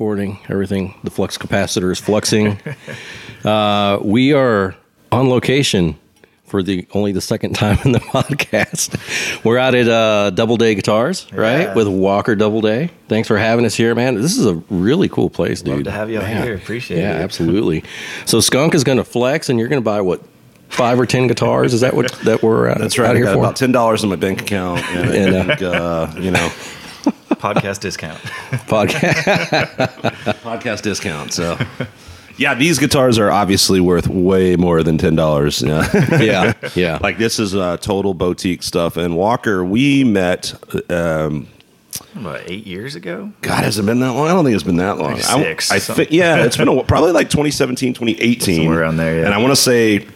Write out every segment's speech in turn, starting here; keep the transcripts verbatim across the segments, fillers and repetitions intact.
recording. Everything, the flux capacitor is fluxing. uh, we are on location for the only the second time in the podcast. We're out at uh, Doubleday Guitars, right? Yeah. With Walker Doubleday. Thanks for having us here, man. This is a really cool place, dude. Love to have you out Man. here. Appreciate yeah, it. Yeah, absolutely. So Skunk is going to flex, and you're going to buy what? Five or ten guitars? Is that what that we're uh, That's right. out I here got for? about ten dollars in my bank account, and, And, uh, I think, uh, you know, Podcast discount. Podcast. podcast discount. So, yeah, these guitars are obviously worth way more than ten dollars. Yeah, yeah, yeah. like this is uh, total boutique stuff. And Walker, we met. Um, About eight years ago? God, has it been that long? I don't think it's been that long. Like six, I, I something. thi- yeah, it's been a, probably like twenty seventeen, twenty eighteen. Somewhere around there, yeah. And I want to say,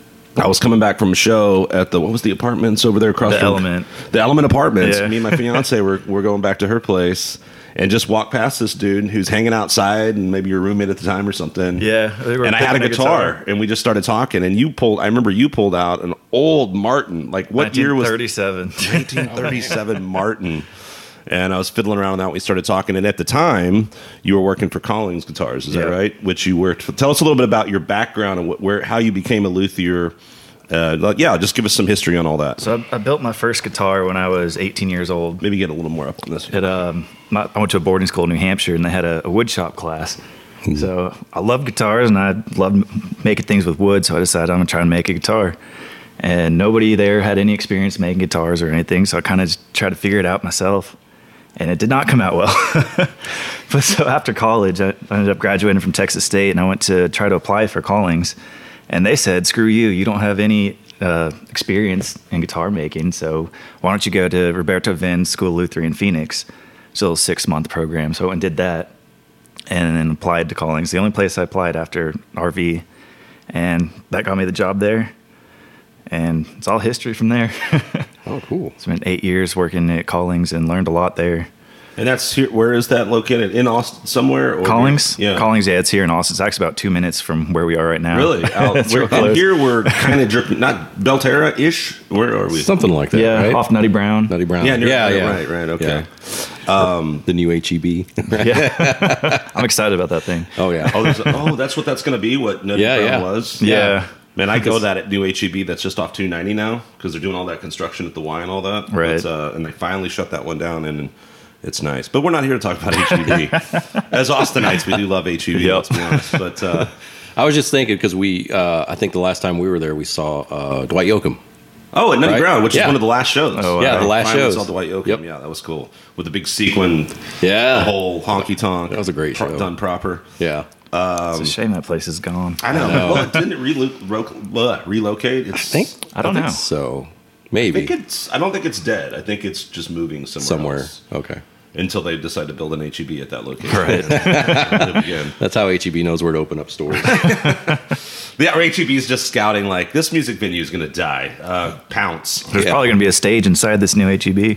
I was coming back from a show at the, what was the apartments over there across The from Element. The Element Apartments. Yeah. Me and my fiance were, were going back to her place and just walked past this dude who's hanging outside and maybe your roommate at the time or something. Yeah. they were And I had a picking guitar, and we just started talking. And you pulled, I remember you pulled out an old Martin. Like what year was thirty-seven. nineteen thirty-seven Martin. And I was fiddling around with that. We started talking, and at the time, you were working for Collings Guitars. Is Yeah. that right? Which you worked. For. Tell us a little bit about your background and what, where, how you became a luthier. Uh, like, yeah, just give us some history on all that. So I, I built my first guitar when I was eighteen years old. Maybe get a little more up on this. At, um, my, I went to a boarding school in New Hampshire, and they had a, a wood shop class. So I love guitars, and I loved making things with wood, so I decided I'm going to try and make a guitar. And nobody there had any experience making guitars or anything, so I kind of just tried to figure it out myself. And it did not come out well. But so after college, I ended up graduating from Texas State, and I went to try to apply for Collings. And they said, screw you, you don't have any uh, experience in guitar making, so why don't you go to Roberto Vinn School of Luthier in Phoenix. It's a little six-month program, so I went and did that, and then applied to Collings. The only place I applied after R V, and that got me the job there. And it's all history from there. Oh, cool. Spent eight years working at Collings and learned a lot there. And that's here. Where is that located? In Austin, somewhere? Or Collings? Yeah. Collings, yeah, it's here in Austin. It's actually about two minutes from where we are right now. Really? Out, It's we're, real and close. here we're kind of dripping, not Belterra-ish? Where are we? Something like that, Yeah, right? off Nutty Brown. Nutty Brown. Yeah, near- yeah, yeah. right, right, okay. Yeah. Um, the new H E B. Yeah. I'm excited about that thing. Oh, yeah. Oh, there's a- oh, that's what that's going to be, what Nutty Yeah, Brown yeah. was? Yeah. Man, I go that at New H E B that's just off two ninety now because they're doing all that construction at the Y and all that. Right. But, uh, and they finally shut that one down, and it's nice. But we're not here to talk about H E B. As Austinites, we do love H E B, Yep. let's be honest. But uh, I was just thinking because we, uh, I think the last time we were there, we saw uh, Dwight Yoakam. oh, at Nutty Right? Brown, which Yeah. is one of the last shows. Oh, wow. Yeah, the last Finally shows. saw Dwight Yoakam. Yep. Yeah, that was cool. With the big sequin, Yeah. the whole honky tonk. That was a great show. Done proper. Yeah. It's a shame that place is gone. I know. know. Well, didn't it relo- ro- uh, relocate? It's, I think. I don't think know. So I maybe think it's. I don't think it's dead. I think it's just moving somewhere. somewhere. else. Okay. Until they decide to build an H E B at that location. Right. Live again. That's how H E B knows where to open up stores. The H E B is just scouting like this music venue is going to die. Uh, pounce. There's Yeah. probably going to be a stage inside this new H E B.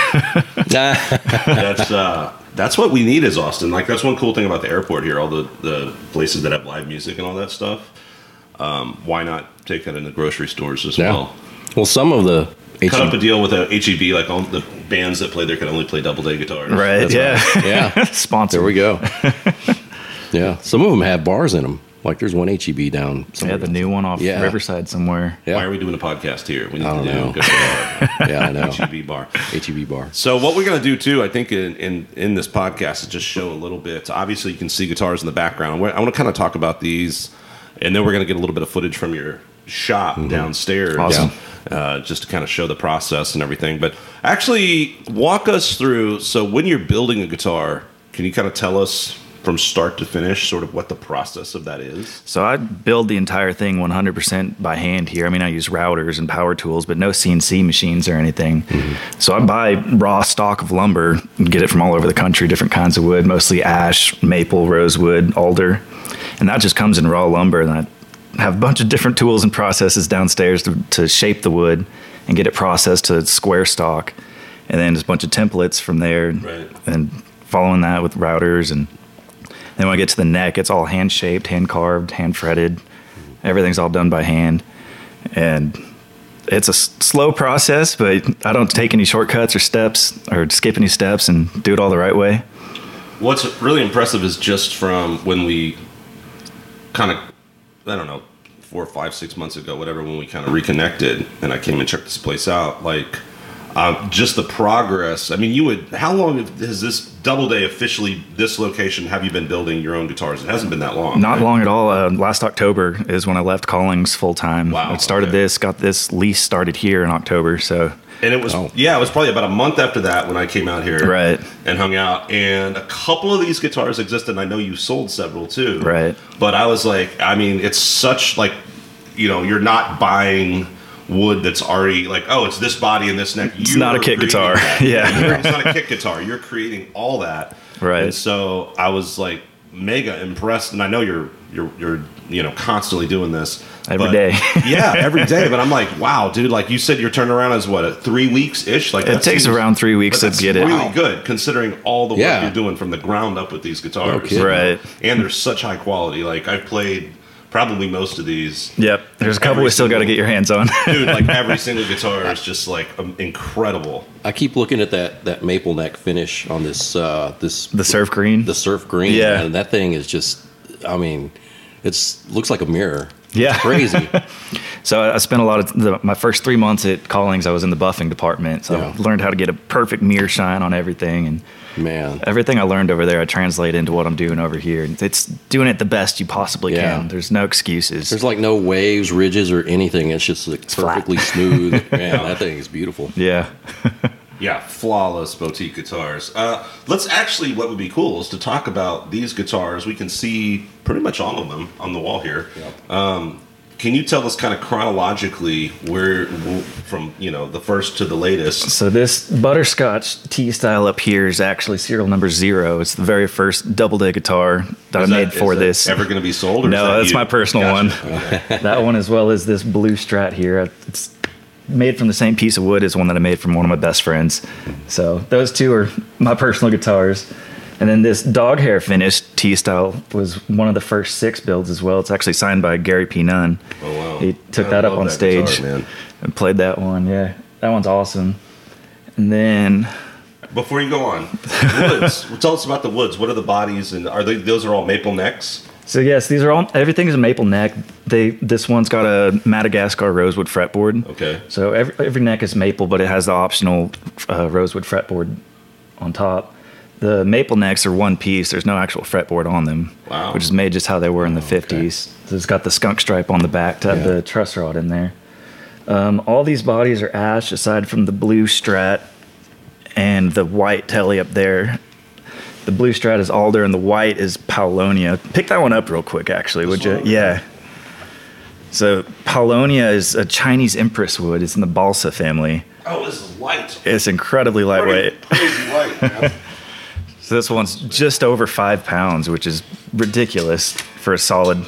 That's uh, that's what we need as Austin. Like that's one cool thing about the airport here. All the, the places that have live music and all that stuff. Um, why not take that into grocery stores as Yeah. well? Well, some of the H Cut E B up a deal with a H E B. Like all the bands that play there can only play Doubleday guitars. Right. That's yeah. Yeah. Sponsor. There we go. Yeah. Some of them have bars in them. Like there's one H E B down. Yeah, somewhere. the new one off Yeah. Riverside somewhere. Yeah. Why are we doing a podcast here? We need I to don't do know. go to the Yeah, I know. H E B bar. H E B bar. So what we're going to do too, I think, in, in in this podcast is just show a little bit. Obviously, you can see guitars in the background. I want to kind of talk about these, and then we're going to get a little bit of footage from your shop downstairs, Awesome. uh, just to kind of show the process and everything. But actually, walk us through. So when you're building a guitar, can you kind of tell us from start to finish, sort of what the process of that is? So I build the entire thing one hundred percent by hand here. I mean, I use routers and power tools, but no C N C machines or anything. Mm-hmm. So I buy raw stock of lumber and get it from all over the country, different kinds of wood, mostly ash, maple, rosewood, alder. And that just comes in raw lumber. And I have a bunch of different tools and processes downstairs to, to shape the wood and get it processed to square stock. And then just a bunch of templates from there. Right. And following that with routers. And then when I get to the neck, it's all hand shaped, hand carved, hand fretted. Everything's all done by hand. And it's a s- slow process, but I don't take any shortcuts or steps or skip any steps and do it all the right way. what's really impressive is just from when we kind of, I don't know, four, five, six months ago, whatever, when we kind of reconnected and I came and checked this place out, like, um, just the progress. I mean, you would, how long has this Doubleday officially, this location, have you been building your own guitars? It hasn't been that long. Not right? long at all. Uh, last October is when I left Callings full time. Wow, I started okay. this, got this lease started here in October. So, And it was, Oh. yeah, it was probably about a month after that when I came out here Right. and hung out. And a couple of these guitars existed. And I know you sold several too. Right. But I was like, I mean, it's such like, you know, you're not buying wood that's already like, oh, it's this body and this neck. It's not a kick guitar. Yeah. You're- it's not a kick guitar. You're creating all that. Right. And so I was like mega impressed. And I know you're, you're, you're, you know, constantly doing this. Every but- day. yeah, every day. But I'm like, wow, dude, like you said, your turnaround is what, at three weeks ish? Like It that takes seems- around three weeks but to that's get it. really Wow. good considering all the work Yeah. you're doing from the ground up with these guitars. kidding. Right. And they're such high quality. Like I've played probably most of these. Yep. There's a couple Every we still got to single- get your hands on. Dude, like every single guitar is just like um, incredible. I keep looking at that that maple neck finish on this uh, this The surf green. the surf green. Yeah. and that thing is just. I mean, it's looks like a mirror. Yeah. It's crazy. So I I spent a lot of the, my first three months at Callings. I was in the buffing department, so Yeah. I learned how to get a perfect mirror shine on everything, and Man, everything I learned over there, I translate into what I'm doing over here. It's doing it the best you possibly Yeah. can. There's no excuses. there's like no waves, ridges, or anything. It's just like flat. perfectly smooth. Man, that thing is beautiful. yeah. Yeah, flawless boutique guitars. Uh, let's actually, what would be cool is to talk about these guitars. We can see pretty much all of them on the wall here. Um, can you tell us kind of chronologically where, from, you know, the first to the latest? So this butterscotch T style up here is actually serial number zero. It's the very first Doubleday guitar that Is I made that- for is that this. ever going to be sold? Or No, is that that's you? my personal Gotcha. one. That one, as well as this blue Strat here. It's made from the same piece of wood as one that I made from one of my best friends. So those two are my personal guitars. And then this dog hair finished T style was one of the first six builds as well. It's actually signed by Gary P. Nunn. Oh, wow. He took I that up love on that stage guitar, man. and played that one. Yeah, that one's awesome. And then Before you go on, woods. Tell us about the woods. What are the bodies, and are they? Those are all maple necks. So yes, these are all. Everything is a maple neck. They this one's got a Madagascar rosewood fretboard. Okay. So every every neck is maple, but it has the optional uh, rosewood fretboard on top. The maple necks are one piece. There's no actual fretboard on them. Wow. Which is made just how they were in the fifties. So it's got the skunk stripe on the back to have Yeah. the truss rod in there. Um, all these bodies are ash, aside from the blue Strat and the white telly up there. The blue Strat is alder and the white is Paulonia. Pick that one up real quick, actually, would you? one? Yeah. So Paulonia is a Chinese empress wood. It's in the balsa family. Oh, this is light. It's incredibly lightweight. Crazy light. Man. So this one's just over five pounds, which is ridiculous for a solid.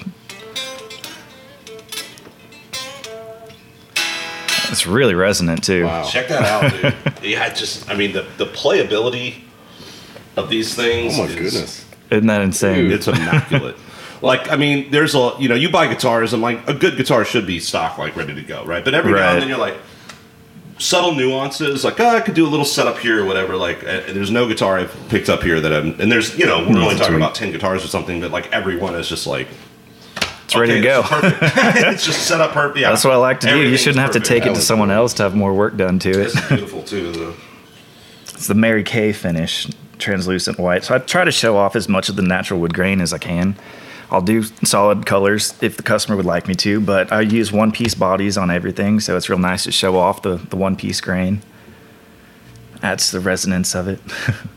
It's really resonant too. Wow. Check that out, dude. Yeah, I just, I mean, the, the playability of these things. Oh my is, goodness. Isn't that insane? It's immaculate. Like, I mean, there's a, you know, you buy guitars and like a good guitar should be stock, like ready to go, right? But every now Right. and then you're like, subtle nuances, like, oh, I could do a little setup here or whatever. Like, uh, there's no guitar I've picked up here that I'm, and there's, you know, we're only talking about ten guitars or something, but like every one is just like, It's ready to go. It's just set up perfect. Yeah. That's what I like to do. You Everything's shouldn't have to perfect. take That it to was someone cool. else to have more work done to it. It's beautiful too, though. It's the Mary Kay finish, translucent white. So I try to show off as much of the natural wood grain as I can. I'll do solid colors if the customer would like me to, but I use one piece bodies on everything, so it's real nice to show off the, the one piece grain. Adds to the resonance of it.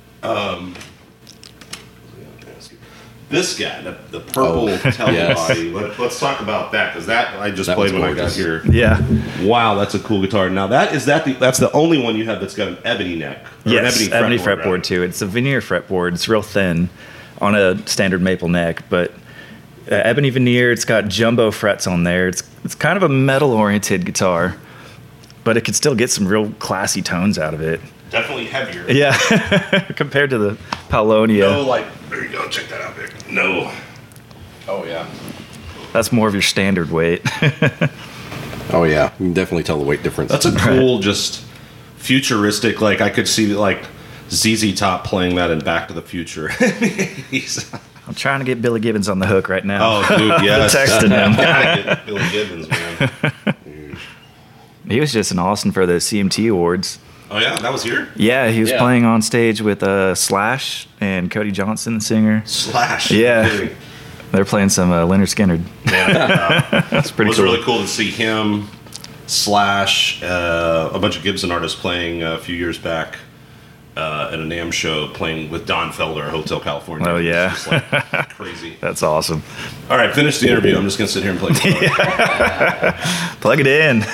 This guy, the, the purple Oh, telly yes. body. Let, let's talk about that because that I just That played one's when I got gorgeous. here. Yeah. Wow, that's a cool guitar. Now that is that the that's the only one you have that's got an ebony neck. Or Yes, an ebony, fretboard, fretboard, rather. too. It's a veneer fretboard. It's real thin on a standard maple neck, but uh, ebony veneer. It's got jumbo frets on there. It's it's kind of a metal-oriented guitar, but it could still get some real classy tones out of it. Definitely heavier. Yeah, compared to the Paulonia, No, like there you go. Check that out, Vic. No. Oh yeah. that's more of your standard weight. Oh yeah. You can definitely tell the weight difference. That's a cool, just futuristic. Like I could see like Z Z Top playing that in Back to the Future. He's, I'm trying to get Billy Gibbons on the hook right now. oh, dude, yes. Texting him. Gotta get Billy Gibbons, man. He was just in Austin for the C M T Awards. Oh, yeah? That was here? Yeah, he was Yeah. playing on stage with uh, Slash and Cody Johnson, the singer. Slash. Yeah. Kidding. They're playing some uh, Leonard Skinner. Yeah. That's It pretty was cool. really cool to see him, Slash, uh, a bunch of Gibson artists playing a few years back uh, at a NAMM show, playing with Don Felder, Hotel California. Oh, It was yeah. just, like, crazy. That's awesome. All right, finish the interview. I'm just going to sit here and play guitar. Plug it in.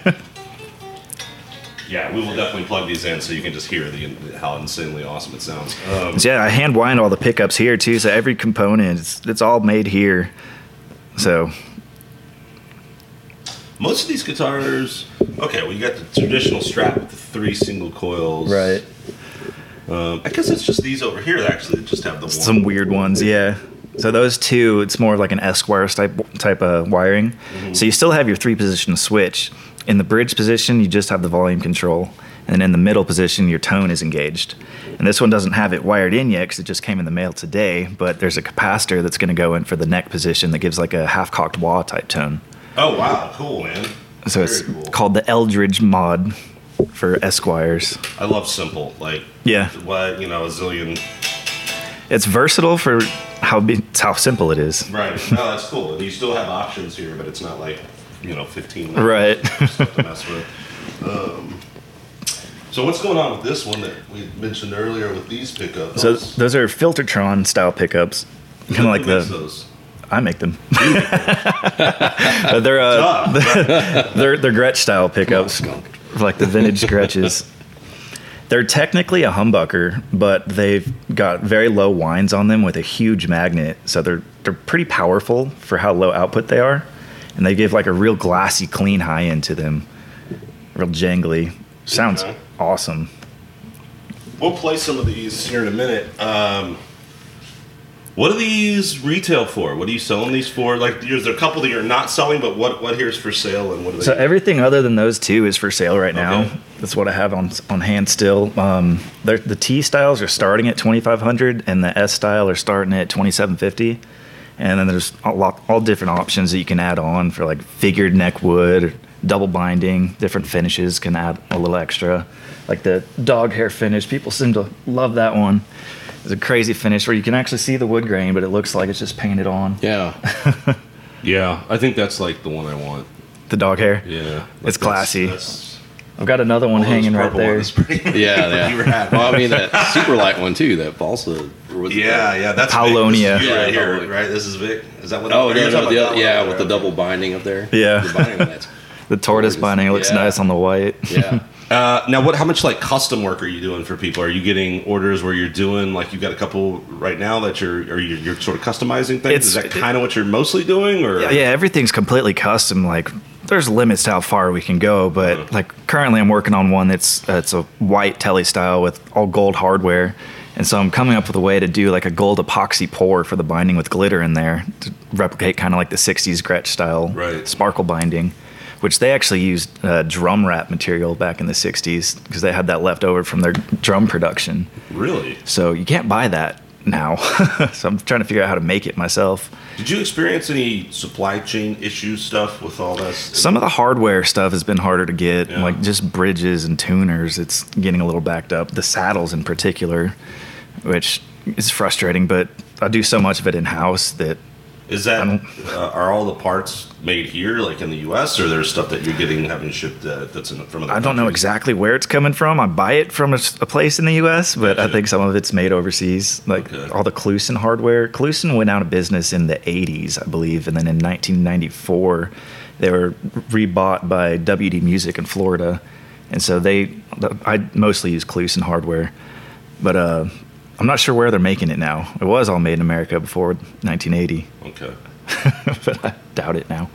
Yeah, we will definitely plug these in so you can just hear the how insanely awesome it sounds. Um, Yeah, I hand wind all the pickups here too, so every component it's, it's all made here. So most of these guitars, okay, well, you got the traditional strap with the three single coils. Um, I guess it's just these over here that actually just have the one. Some weird ones, yeah. So those two, it's more like an Esquire type type of wiring. Mm-hmm. So you still have your three position switch. In the bridge position, you just have the volume control, and then in the middle position, your tone is engaged. And this one doesn't have it wired in yet because it just came in the mail today. But there's a capacitor that's going to go in for the neck position that gives like a half cocked wah type tone. Oh, wow, cool, man. So Very it's cool. called the Eldridge mod for Esquires. I love simple. Like, Yeah. what, you know, a zillion. It's versatile for how be, how simple it is. Right. No, that's cool. And you still have options here, but it's not like, you know, fifteen Right. stuff to mess with. Um, so what's going on with this one that we mentioned earlier with these pickups? So those are Filtertron style pickups, kind of like Who makes the those? I make them. But they're uh, Duh. they're they're Gretsch style pickups, like the vintage Gretches. They're technically a humbucker, but they've got very low winds on them with a huge magnet, so they're they're pretty powerful for how low output they are, and they give like a real glassy, clean high end to them, real jangly. Sounds Okay. awesome. We'll play some of these here in a minute. Um, what are these retail for? What are you selling these for? Like, there's a couple that you're not selling, but what what here's for sale and what are they? So everything other than those two is for sale right now. Okay. That's what I have on on hand still. Um, they're- the T styles are starting at twenty-five hundred, and the S style are starting at twenty-seven fifty. And then there's a lot, all different options that you can add on for like figured neck wood, or double binding, different finishes can add a little extra. Like the dog hair finish, people seem to love that one. It's a crazy finish where you can actually see the wood grain, but it looks like it's just painted on. Yeah. yeah, I think that's like the one I want. The dog hair. Yeah, It's classy. That's, I've got another one all those hanging right purple there. ones pretty- Yeah, you were yeah. happy. Well, I mean that super light one too. That balsa. or was it Yeah, that? yeah, that's Paulonia. Vic. This is you Yeah, right here, totally. right? This is Vic. Is that what? Oh you're no, talking no, about the, that other- one yeah, right with the there? double binding up there. Yeah. the binding that's The tortoise binding looks Yeah. nice on the white. yeah. Uh, now, what? How much like custom work are you doing for people? Are you getting orders where you're doing like you got a couple right now that you're, or you're, you're sort of customizing things? It's- Is that kind of what you're mostly doing, or Yeah, yeah, everything's completely custom. Like, there's limits to how far we can go, but Uh-huh. like currently, I'm working on one that's uh, it's a white telly style with all gold hardware, and so I'm coming up with a way to do like a gold epoxy pour for the binding with glitter in there to replicate kind of like the sixties Gretsch style Right. sparkle binding, which they actually used uh, drum wrap material back in the sixties because they had that left over from their drum production. really? So you can't buy that now. So I'm trying to figure out how to make it myself. Did you experience any supply chain issue stuff with all this? Some of the hardware stuff has been harder to get, Yeah. like just bridges and tuners. It's getting a little backed up. The saddles in particular, which is frustrating, but I do so much of it in house that Is that I don't- uh, are all the parts made here, like in the U S, or there's stuff that you're getting having shipped uh, that's in, from other I don't know countries? exactly where it's coming from. I buy it from a, s- a place in the U S, but I Gotcha. think some of it's made overseas. Like Okay. all the Clusen hardware. Clusen went out of business in the eighties, I believe, and then in nineteen ninety-four, they were rebought by W D Music in Florida, and so they. I mostly use Clusen hardware, but uh, I'm not sure where they're making it now. It was all made in America before nineteen eighty, Okay. but I doubt it now.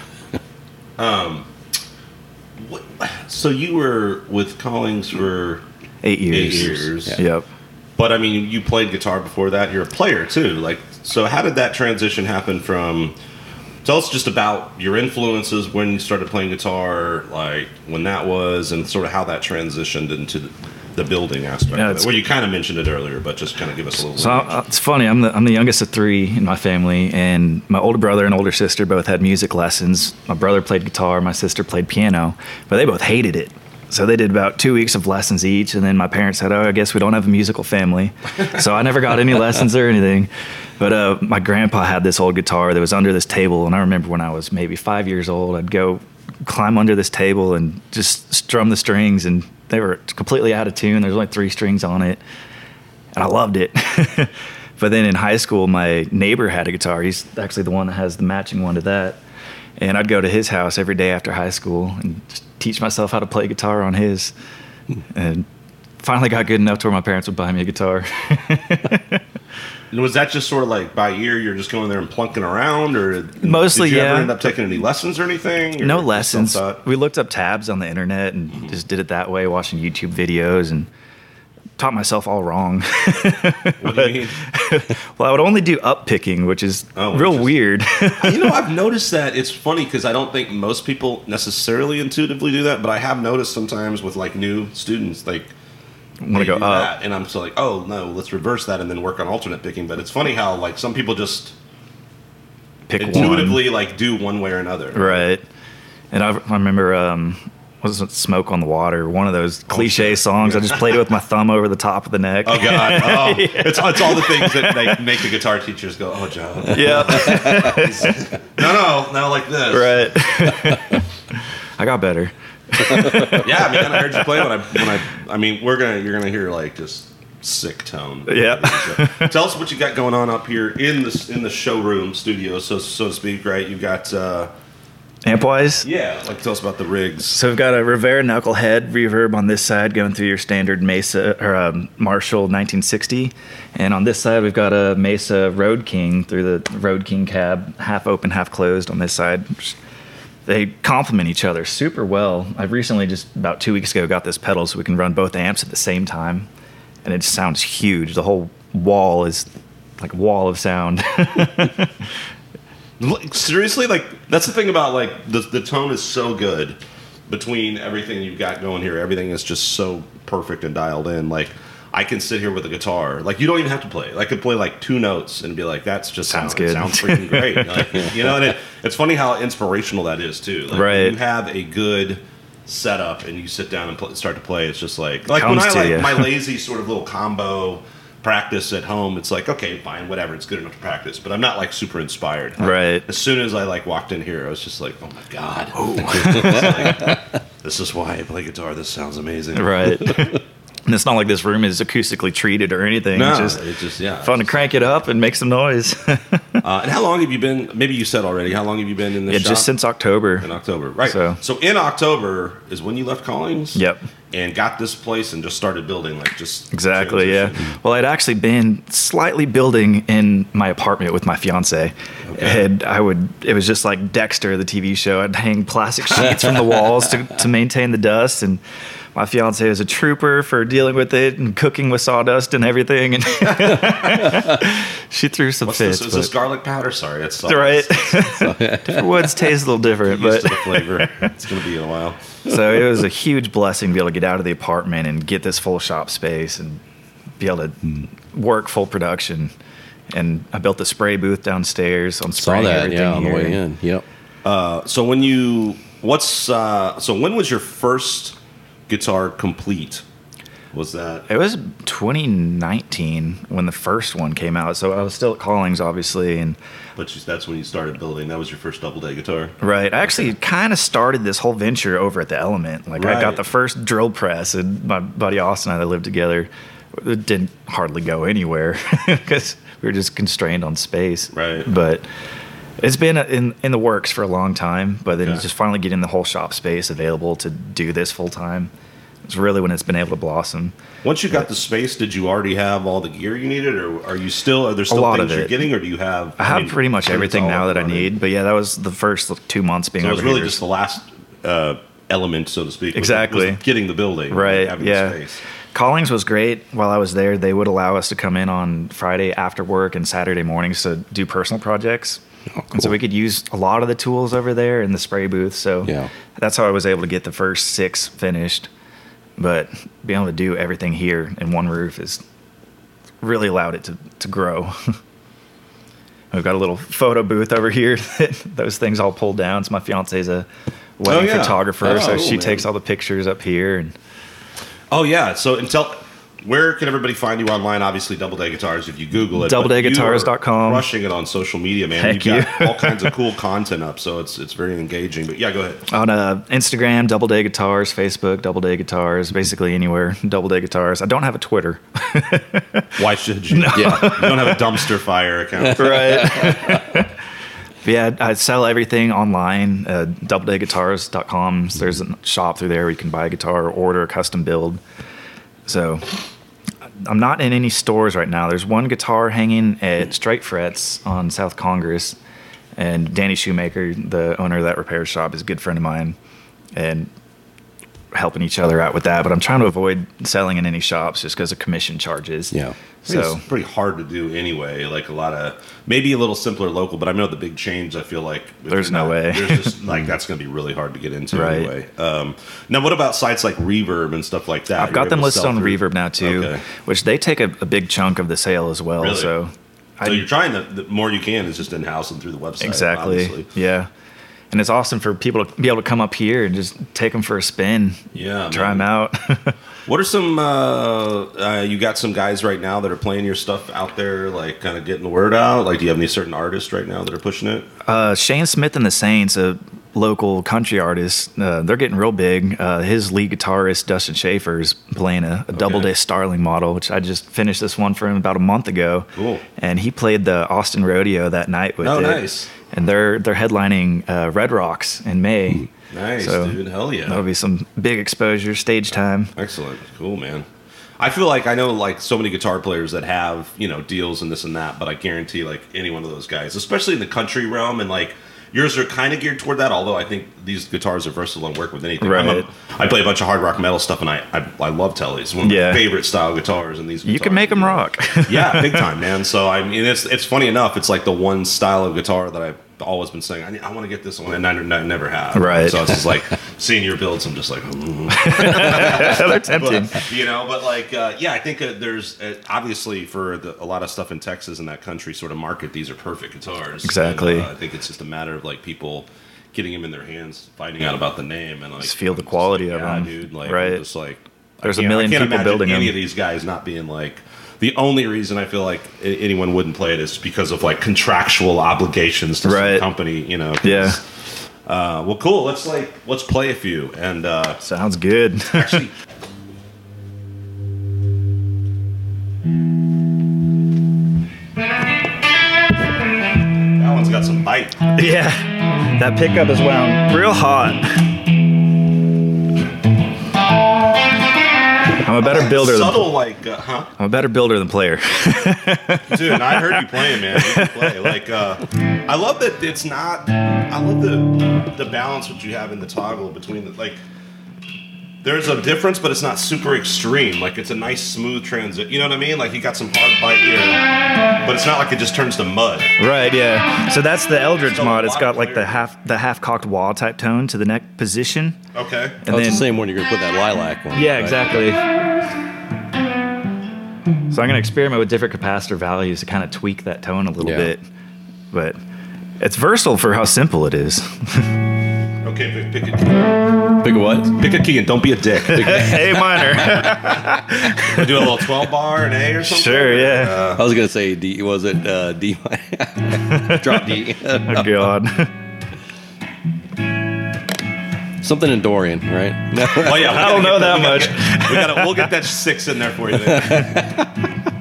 What, so you were with Collings for Eight years. eight years. Yeah. Yep. But I mean, you played guitar before that. You're a player too. Like, so how did that transition happen from? Tell us just about your influences when you started playing guitar, like when that was, and sort of how that transitioned into the, the building aspect. Yeah, of it's- it? Well, you kind of mentioned it earlier, but just kind of give us a little. So lineage. uh, it's funny. I'm the I'm the youngest of three in my family, and my older brother and older sister both had music lessons. My brother played guitar, my sister played piano, but they both hated it. So they did about two weeks of lessons each, and then my parents said, "Oh, I guess we don't have a musical family." So I never got any lessons or anything. But uh, my grandpa had this old guitar that was under this table, and I remember when I was maybe five years old, I'd go climb under this table and just strum the strings, and they were completely out of tune. There's only three strings on it, and I loved it. But then in high school, my neighbor had a guitar. He's actually the one that has the matching one to that. And I'd go to his house every day after high school and just teach myself how to play guitar on his. And finally got good enough to where my parents would buy me a guitar. And was that just sort of like by ear? You're just going there and plunking around, or Mostly, did you yeah. ever end up taking any lessons or anything? Or No just lessons. self-taught? We looked up tabs on the internet and mm-hmm. just did it that way, watching YouTube videos, and taught myself all wrong. What do you mean? Well, I would only do up picking, which is Oh, real just- weird. You know, I've noticed that it's funny because I don't think most people necessarily intuitively do that, but I have noticed sometimes with like new students, like Want to they go do up. that, and I'm so like, oh no, let's reverse that and then work on alternate picking. But it's funny how like some people just Pick intuitively like do one way or another. one. Right. And I, I remember, um, was it Smoke on the Water? One of those cliche sure. songs. I just played it with my thumb over the top of the neck. Oh God! Oh, it's, it's all the things that like, make the guitar teachers go, "Oh, Joe." Yeah. No, no, no, like this. Right. I got better. Yeah, man, I heard you play when I when I. I mean, we're gonna you're gonna hear like just sick tone. Yeah. So, tell us what you got going on up here in the in the showroom studio, so so to speak. Right, you got. uh Amp-wise? Yeah, like tell us about the rigs. So we've got a Rivera Knucklehead reverb on this side going through your standard Mesa or um, Marshall nineteen sixty. And on this side, we've got a Mesa Road King through the Road King cab, half open, half closed on this side. They complement each other super well. I've recently, just about two weeks ago, got this pedal so we can run both amps at the same time. And it just sounds huge. The whole wall is like a wall of sound. Like, seriously, like that's the thing about like the the tone is so good between everything you've got going here. Everything is just so perfect and dialed in. Like I can sit here with a guitar. Like you don't even have to play. I could play like two notes and be like, "That's just Sounds sound, good. Sounds freaking great." Like, you know, and it, it's funny how inspirational that is too. Like, Right. when you have a good setup and you sit down and pl- start to play. It's just like like Comes when I to like you. my lazy sort of little combo practice at home. It's like, okay, fine, whatever. It's good enough to practice, but I'm not like super inspired. Right. As soon as I like walked in here, I was just like, oh my god, It's like, this is why I play guitar. This sounds amazing. Right. And it's not like this room is acoustically treated or anything. No, it's just it's just yeah. fun to crank it up and make some noise. Uh, and how long have you been? Maybe you said already. How long have you been in this Yeah, shop? just since October. in October, right? So- So. in October is when you left Collings. Yep. And got this place and just started building, like just Exactly, transition. yeah. Well, I'd actually been slightly building in my apartment with my fiance. And I would, it was just like Dexter, the T V show. I'd hang plastic sheets from the walls to, to maintain the dust. And my fiance was a trooper for dealing with it and cooking with sawdust and everything. And she threw some What's fits. this? Is this but- garlic powder? Sorry, that's right. Different woods taste a little different, Used but to the flavor. It's gonna be in a while. so it was a huge blessing to be able to get out of the apartment and get this full shop space and be able to work full production. And I built a spray booth downstairs on Saw spraying that, everything yeah, on the here. way in. Yep. Uh, so when you, what's uh, so when was your first guitar complete? Was that It was twenty nineteen when the first one came out. So I was still at Collings, obviously, and but you, that's when you started building? That was your first double day guitar. right. I actually kind of started this whole venture over at the Element. Like I got Right. the first drill press, and my buddy Austin and I that lived together. It didn't hardly go anywhere because we were just constrained on space. Right. But it's been in in the works for a long time. But then Okay. just finally getting the whole shop space available to do this full time. It's really when it's been able to blossom. Once you got the space, did you already have all the gear you needed, or are you still? Are there still lot things of you're it. getting, or do you have? I have mean, pretty much it's everything all now that I running. need. But yeah, that was the first like, two months being So it over was really here. just the last uh, element, so to speak. was- Exactly. was getting the building, Right. Having Yeah. the space. Collings was great. While I was there, they would allow us to come in on Friday after work and Saturday mornings to do personal projects. Oh, And so cool. we could use a lot of the tools over there in the spray booth. So Yeah. that's how I was able to get the first six finished. but being able to do everything here in one roof is really allowed it to, to grow. We've got a little photo booth over here. Those things all pulled down. So my fiance's a wedding oh, yeah. photographer, oh, so she man. takes all the pictures up here. And Oh yeah. So until where can everybody find you online? Obviously, Doubleday Guitars. If you Google it, Doubleday Guitars dot com. Crushing it on social media, man. Heck You've got you. all kinds of cool content up, so it's it's very engaging. But yeah, go ahead. On uh, Instagram, Doubleday Guitars, Facebook, Doubleday Guitars, basically anywhere, Doubleday Guitars. I don't have a Twitter. Why should you? Yeah, you don't have a dumpster fire account, Right. But yeah, I sell everything online, uh, doubleday guitars dot com. So there's a shop through there where you can buy a guitar or order a custom build. So I'm not in any stores right now. There's one guitar hanging at Straight Frets on South Congress, and Danny Shoemaker, the owner of that repair shop, is a good friend of mine, and helping each other out with that. But I'm trying to avoid selling in any shops just because of commission charges. Yeah. So it's pretty hard to do anyway. Like a lot of maybe a little simpler local, but I know the big chains. I feel like if There's you're no way. There's just like that's going to be really hard to get into Right. anyway. Um, now, what about sites like Reverb and stuff like that? I've You're got them able to listed sell on through- Reverb now too, Okay. which they take a, a big chunk of the sale as well. Really? So, So you're trying to the more you can is just in house and through the website. exactly, Obviously. yeah. And it's awesome for people to be able to come up here and just take them for a spin. Yeah, try man. them out. What are some? Uh, uh, you got some guys right now that are playing your stuff out there, like kind of getting the word out. Like, do you have any certain artists right now that are pushing it? uh, Shane Smith and the Saints, a local country artist, uh, they're getting real big. Uh, his lead guitarist Dustin Schaefer is playing a, a Doubleday Starling model, which I just finished this one for him about a month ago. Cool. And he played the Austin Rodeo that night with Oh, it. nice. And they're they're headlining uh, Red Rocks in May. Nice, So, dude. Hell yeah. That'll be some big exposure, stage time. Excellent. Cool, man. I feel like I know like so many guitar players that have, you know, deals and this and that, but I guarantee like any one of those guys, especially in the country realm, and like yours are kind of geared toward that, although I think these guitars are versatile and work with anything. I'm Right. a, I play a bunch of hard rock metal stuff, and I I, I love Telly. It's one of Yeah. my favorite style guitars, and these You guitars can make them you know, rock. yeah, big time, man. So I mean, it's it's funny enough. It's like the one style of guitar that I've always been saying I, need- I want to get this one, and I, I never have. Right. So it's just like seeing your builds. I'm just like, mm. They're tempting. But, you know, but like, uh, yeah, I think uh, there's uh, obviously for the, a lot of stuff in Texas and that country sort of market. These are perfect guitars. Exactly. And, uh, I think it's just a matter of like people getting them in their hands, finding out about the name, and like Just feel the I'm quality like, of yeah, them. dude. Like, Right. I'm just like, I There's a can't- million I can't people imagine building any them. of these guys not being like. The only reason I feel like a- anyone wouldn't play it is because of like contractual obligations to Right. some company, you know. 'cause, Yeah. Uh, well, cool. Let's like let's play a few, and uh, Sounds good. actually. That one's got some bite. Yeah, that pickup is wound real hot. I'm a better builder than Subtle, like, uh, huh? I'm a better builder than player. Dude, and I heard you playing, man. You can play. Like, uh, I love that it's not. I love the the balance which you have in the toggle between the like. There's a difference, but it's not super extreme. Like it's a nice smooth transit. You know what I mean? Like you got some hard bite here, but it's not like it just turns to mud. Right, yeah. So that's the Eldridge So a mod. It's lot got of like the clarity. half the half cocked wah type tone to the neck position. Okay. And Oh, it's then the same one you're going to put that lilac one. Yeah, right? exactly. So I'm going to experiment with different capacitor values to kind of tweak that tone a little Yeah. bit. But it's versatile for how simple it is. Okay. Pick, pick a key. Pick a what? Pick a key and don't be a dick. A minor. Do a little twelve bar and A or something. Sure, yeah. I was going to say D. Was it uh, D? Drop D. Oh, God. Something in Dorian, right? No. Oh yeah. we I don't gotta know get that we gotta much. get- we gotta. We'll get that six in there for you. Then.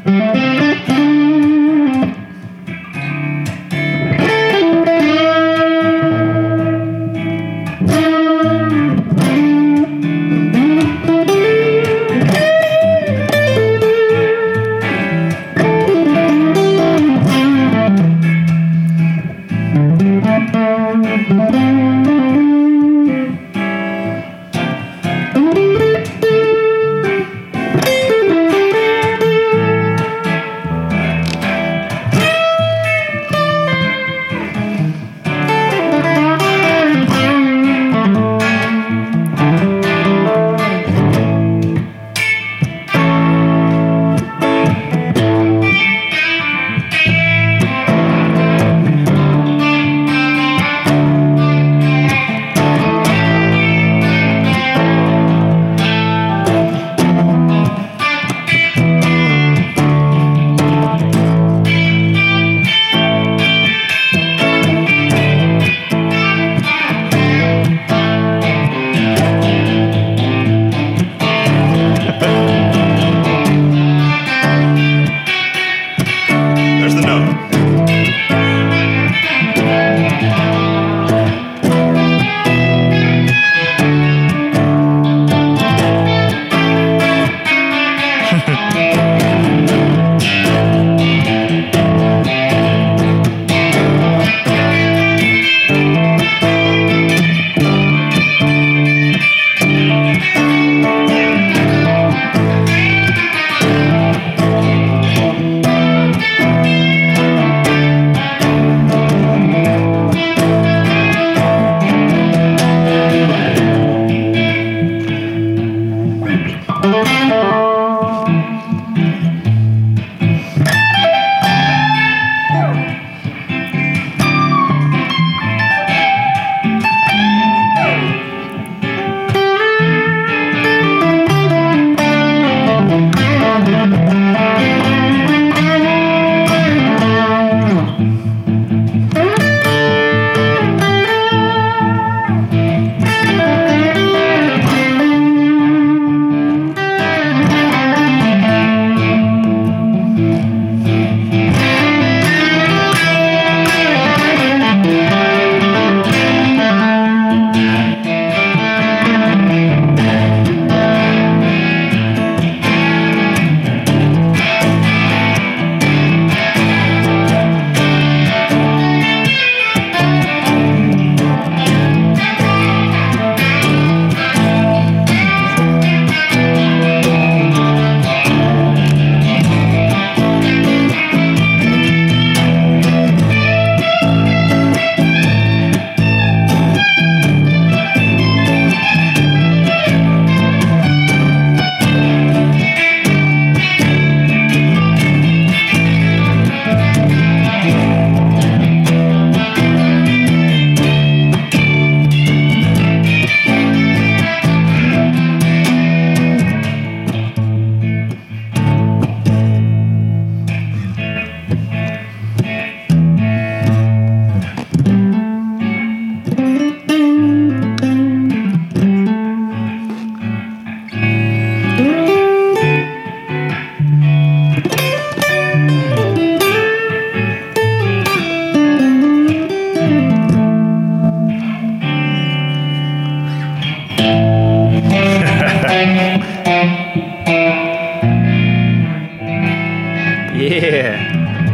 Yeah.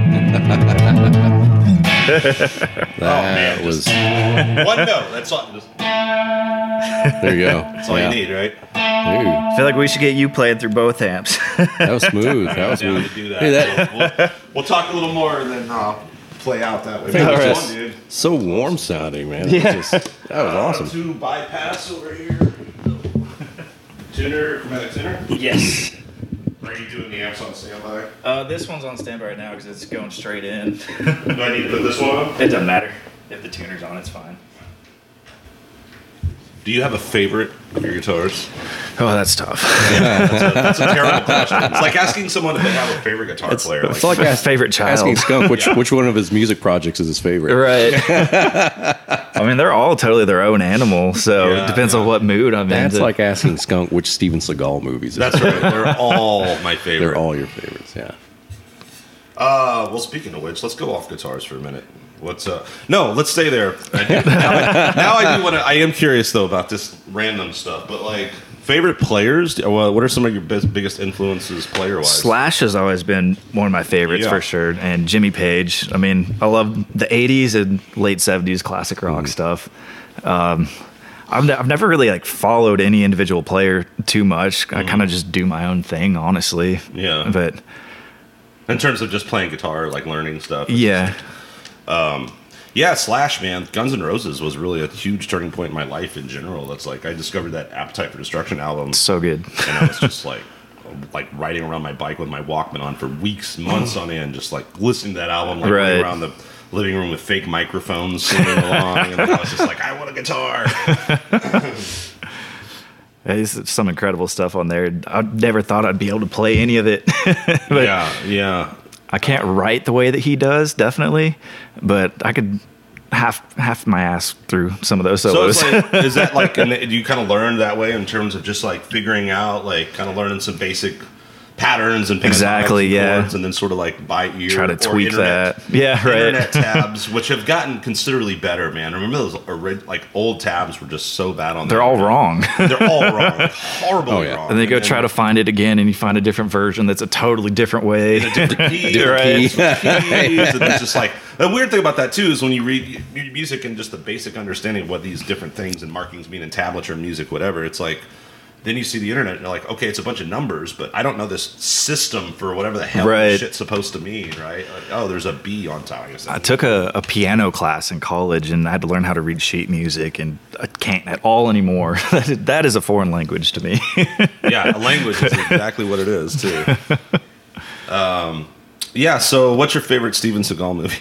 That man, was One note. That's all. Just, there you go. that's all Yeah. you need, right? Dude, I feel like we should get you playing through both amps. that was smooth. That was Down smooth. to do that. Hey, that we'll, we'll, we'll talk a little more and then uh, play out that way. thing That was was just fun, dude. so warm sounding, man. Yeah. It was just- that was awesome. Two bypass over here. Tuner, chromatic tuner. Yes. Are you doing the amps on standby? Uh, this one's on standby right now because it's going straight in. Do I need to put this one on? It doesn't matter. If the tuner's on, it's fine. Do you have a favorite of your guitars? Oh, that's tough. That's a terrible question. It's like asking someone if they have a favorite guitar player. It's Like, like My favorite child. asking Skunk which Yeah. which one of his music projects is his favorite. Right. I mean, they're all totally their own animal, so Yeah, it depends yeah. on what mood I'm That's into. like asking Skunk which Steven Seagal movies. Are that's right. They're all my favorite. They're all your favorites. Yeah. Uh, well, speaking of which, let's go off guitars for a minute. What's uh? No, let's stay there. I do, now, I, now I do want to. I am curious though about this random stuff, but like favorite players. Well, what are some of your best, biggest influences player wise? Slash has always been one of my favorites Yeah. for sure, and Jimmy Page. I mean, I love the eighties and late seventies classic rock Mm. stuff. Um, I've, ne- I've never really like followed any individual player too much. I kind of just do my own thing, honestly. Mm. Yeah. But In terms of just playing guitar, like learning stuff. yeah, Yeah, Slash, man. Guns N' Roses was really a huge turning point in my life in general. That's like I discovered that Appetite for Destruction album, so good. and I was just like, like riding around my bike with my Walkman on for weeks, months on end, just like listening to that album, like running Right. around the living room with fake microphones singing along, and I was just like, I want a guitar. There's some incredible stuff on there. I never thought I'd be able to play any of it. But yeah, yeah. I can't write the way that he does, definitely, but I could half half my ass through some of those So solos. it's like, is that like, and do you kind of learn that way in terms of just like figuring out, like, kind of learning some basic patterns and Exactly, and yeah. chords, and then sort of like by ear Try to or tweak internet- that. Yeah, right. Internet tabs, which have gotten considerably better, man. Remember those ori- like old tabs were just so bad on. They're the all internet. wrong. They're all wrong, horribly Oh, yeah. wrong. And then you go then try to find it again, and you find a different version that's a totally different way. different keys, Right. keys, keys, and it's just like the weird thing about that too is when you read read music and just the basic understanding of what these different things and markings mean in tablature, music, whatever. It's like then you see the internet and you're like, okay, it's a bunch of numbers, but I don't know this system for whatever the hell Right. this shit's supposed to mean, right? Like, oh, there's a B on top. I guess I took a, a piano class in college, and I had to learn how to read sheet music, and I can't at all anymore. That is, that is a foreign language to me. Yeah, a language is exactly what it is too. Um, yeah. So, what's your favorite Steven Seagal movie?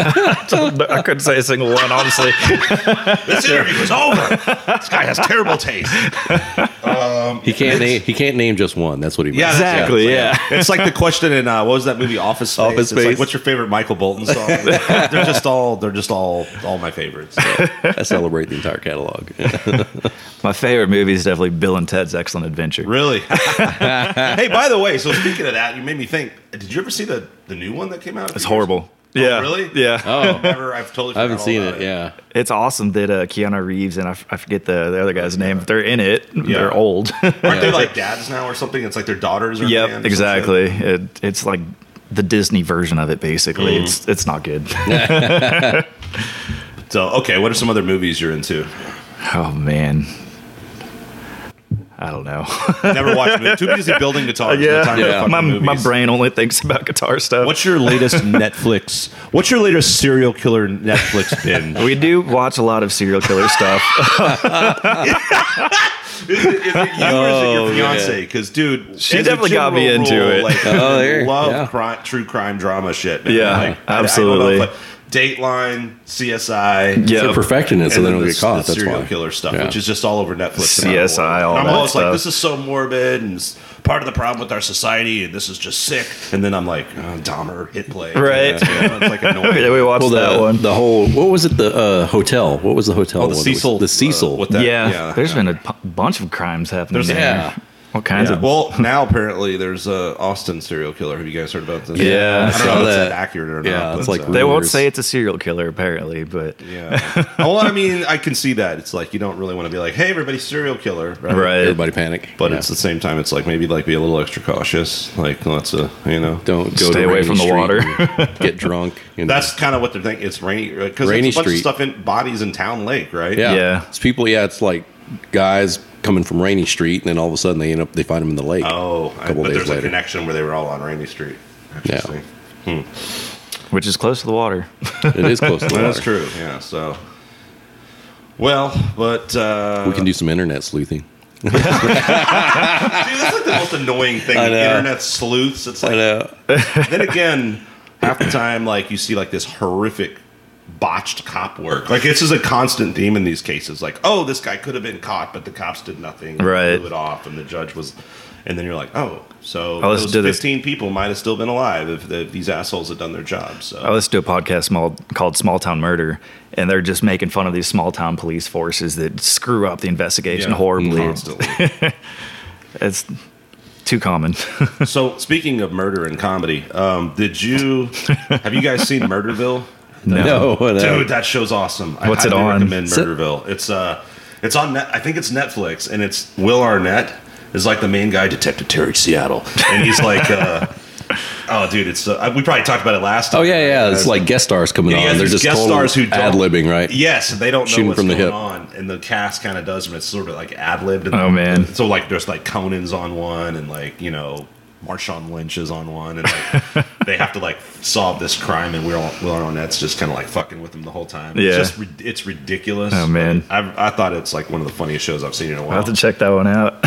I couldn't say a single one, honestly. This interview is over. This guy has terrible taste. He can't name. He can't name just one. That's what he meant. Yeah, that's- Exactly, yeah. yeah. It's like the question in uh, what was that movie, Office Space? Office It's like, Space. what's your favorite Michael Bolton song? they're just all they're just all all my favorites. I celebrate the entire catalog. My favorite movie is definitely Bill and Ted's Excellent Adventure. Really? Hey, by the way, so speaking of that, you made me think. Did you ever see the the new one that came out? a It's few years horrible. ago? Yeah. Oh, really? Yeah. Oh, Never. I've totally. I haven't forgot seen all it. about Yeah. It's awesome that uh, Keanu Reeves and I, f- I forget the, the other guy's name, but they're in it. They're old. Aren't they like dads now or something? It's like their daughters. Are in the band Yep, or some exactly. It, it's like the Disney version of it, basically. Mm. It's it's not good. shit? So, okay, what are some other movies you're into? Oh man, I don't know. Never watched movies. Too busy building guitars. No time for Yeah. fucking my my movies. brain only thinks about guitar stuff. What's your latest Netflix? What's your latest serial killer Netflix binge? we do watch a lot of serial killer stuff. Is it, is it you or is it Oh, your man. fiance? Because, dude, She as a definitely got me general into rule, it. Like, Oh, there- love yeah. crime, true crime drama shit. Man. Yeah, Like, I- I don't know, absolutely. but Dateline, C S I. Yeah. They're perfecting it so and they then don't the, get caught. the That's serial why. killer stuff, Yeah. which is just all over Netflix. C S I, all I'm that always like, stuff. this is so morbid and it's part of the problem with our society, and this is just sick. And then I'm like, oh, Dahmer, hit play. Right. Yeah, yeah, it's like annoying. Yeah, we watched Well, that the, one. the whole what was it? The uh, hotel. What was the hotel? Oh, the one that was- Cecil. The Cecil. uh, with that. yeah, yeah, there's yeah. been a p- bunch of crimes happening There's- there. yeah. All kinds Yeah. of. Well, now apparently there's a Austin serial killer. Have you guys heard about this? Yeah, I I don't saw know if that. it's accurate or Yeah, not. it's but, like uh, They won't rumors. say it's a serial killer, apparently, but yeah. Well, I mean, I can see that. It's like you don't really want to be like, "Hey, everybody, serial killer," right? Right. Everybody panic. But Yeah. it's at the same time, it's like maybe like be a little extra cautious. Like let's, uh, you know, Don't go Stay to away Rainy from the Street water. and get drunk. And, that's kind of what they're thinking. It's rainy because Rainy it's a bunch Street. of stuff in bodies in Town Lake, right? yeah. Yeah. It's people. Yeah, it's like guys coming from Rainy Street, and then all of a sudden they end up they find them in the lake. Oh, I, couple but days there's a later. connection where they were all on Rainy Street. Interesting. which is close to the water. It is close to the Well, that's water. true. Yeah. So, well, but uh, We can do some internet sleuthing. dude, that's like the most annoying thing. I know. Internet sleuths. It's like know. then again, half the time, like you see like this horrific botched cop work. Like it's just a constant theme in these cases. Like, oh, this guy could have been caught, but the cops did nothing. Right. Blew it off, and the judge was. And then you're like, oh, so I listened those to this- fifteen people might have still been alive if, the, if these assholes had done their job. So I listened to a podcast small, called Small Town Murder, and they're just making fun of these small town police forces that screw up the investigation Yeah, horribly. constantly. It's too common. So speaking of murder and comedy, um, did you have you guys seen Murderville? No, no. Dude, that show's awesome. I What's it highly on? recommend Is it- Murderville. It's uh, it's on. Net, I think it's Netflix, and it's Will Arnett is like the main guy, Detective Terry Seattle, and he's like, uh, oh, dude, it's uh, we probably talked about it last time. Oh yeah, yeah. right? It's like guest stars coming Yeah, he has on. They're these just guest total stars who don't- ad libbing, right? Yes, they don't know Shooting what's from the going hip. on, and the cast kind of does them. It's sort of like ad libbed. Oh, man. So like, there's like Conan's on one, and like you know, Marshawn Lynch is on one, and like they have to like solve this crime, and Will Will Arnett's just kind of like fucking with them the whole time. Yeah. It's just ri- it's ridiculous. Oh, man. I, I thought it's like one of the funniest shows I've seen in a I'll while. have to check that one out.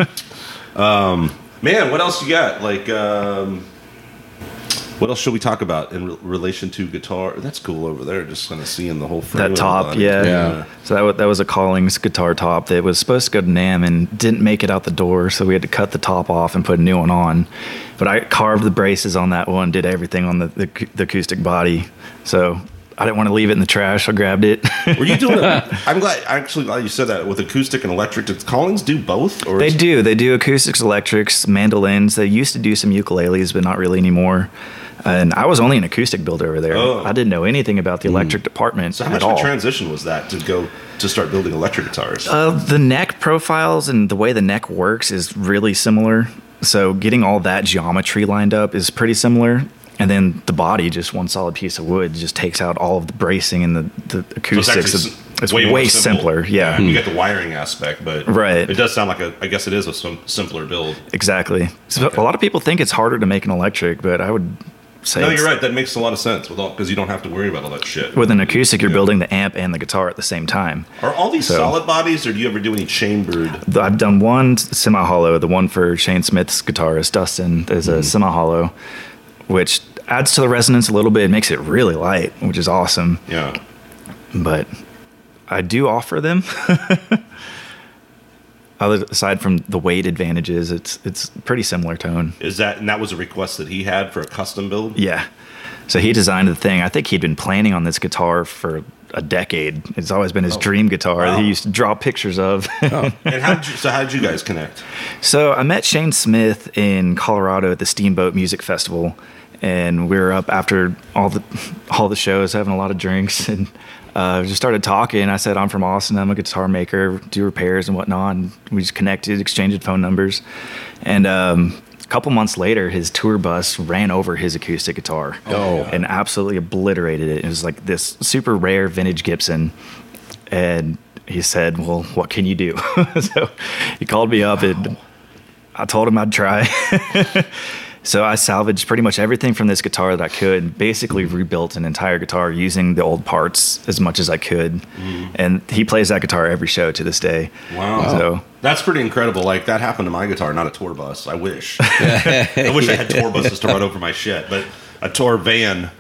Man, what else you got? Like, um, what else should we talk about in re- relation to guitar? That's cool over there. Just kind of seeing the whole frame. That of top, it. yeah. Yeah. So that, wa- that was a Collings guitar top that was supposed to go to NAMM and didn't make it out the door, so we had to cut the top off and put a new one on. But I carved the braces on that one, did everything on the, the, the acoustic body. So I didn't want to leave it in the trash. I grabbed it. Were you doing it? I'm glad. Actually, glad you said that. With acoustic and electric, did Collins do both? Or They is- do. They do acoustics, electrics, mandolins. They used to do some ukuleles, but not really anymore. And I was only an acoustic builder over there. Oh. I didn't know anything about the electric department So how at much of all. a transition was that to go to start building electric guitars? Uh, the neck profiles and the way the neck works is really similar. So getting all that geometry lined up is pretty similar. And then the body, just one solid piece of wood, just takes out all of the bracing and the, the So acoustics. actually It's, it's way way, more simple. simpler. Yeah, You get the wiring aspect, but Right. it does sound like a. I guess it is a sim- simpler build. exactly. So a lot of people think it's harder to make an electric, but I would say No, it's- you're right. That makes a lot of sense with all because you don't have to worry about all that shit. with an acoustic, you're Yeah. building the amp and the guitar at the same time. Are all these So- solid bodies, or do you ever do any chambered? The- I've done one semi-hollow. The one for Shane Smith's guitarist Dustin is a semi-hollow, which adds to the resonance a little bit. It makes it really light, which is awesome. Yeah. But I do offer them. Other aside from the weight advantages, it's it's pretty similar tone. Is that and that was a request that he had for a custom build? Yeah. So he designed the thing. I think he'd been planning on this guitar for a decade. It's always been his dream guitar wow. that he used to draw pictures of. And how did you, so how did you guys connect? So I met Shane Smith in Colorado at the Steamboat Music Festival, and we were up after all the all the shows, having a lot of drinks, and uh, just started talking. I said, "I'm from Austin. I'm a guitar maker, do repairs and whatnot." And we just connected, exchanged phone numbers, and um, a couple months later, his tour bus ran over his acoustic guitar, Oh. and absolutely obliterated it. It was like this super rare vintage Gibson, and he said, "Well, what can you do?" So he called me up, and I told him I'd try. So I salvaged pretty much everything from this guitar that I could, and basically rebuilt an entire guitar using the old parts as much as I could. And he plays that guitar every show to this day. Wow. So That's pretty incredible. Like that happened to my guitar, not a tour bus. I wish. I wish I had tour buses to run over my shit, but a tour van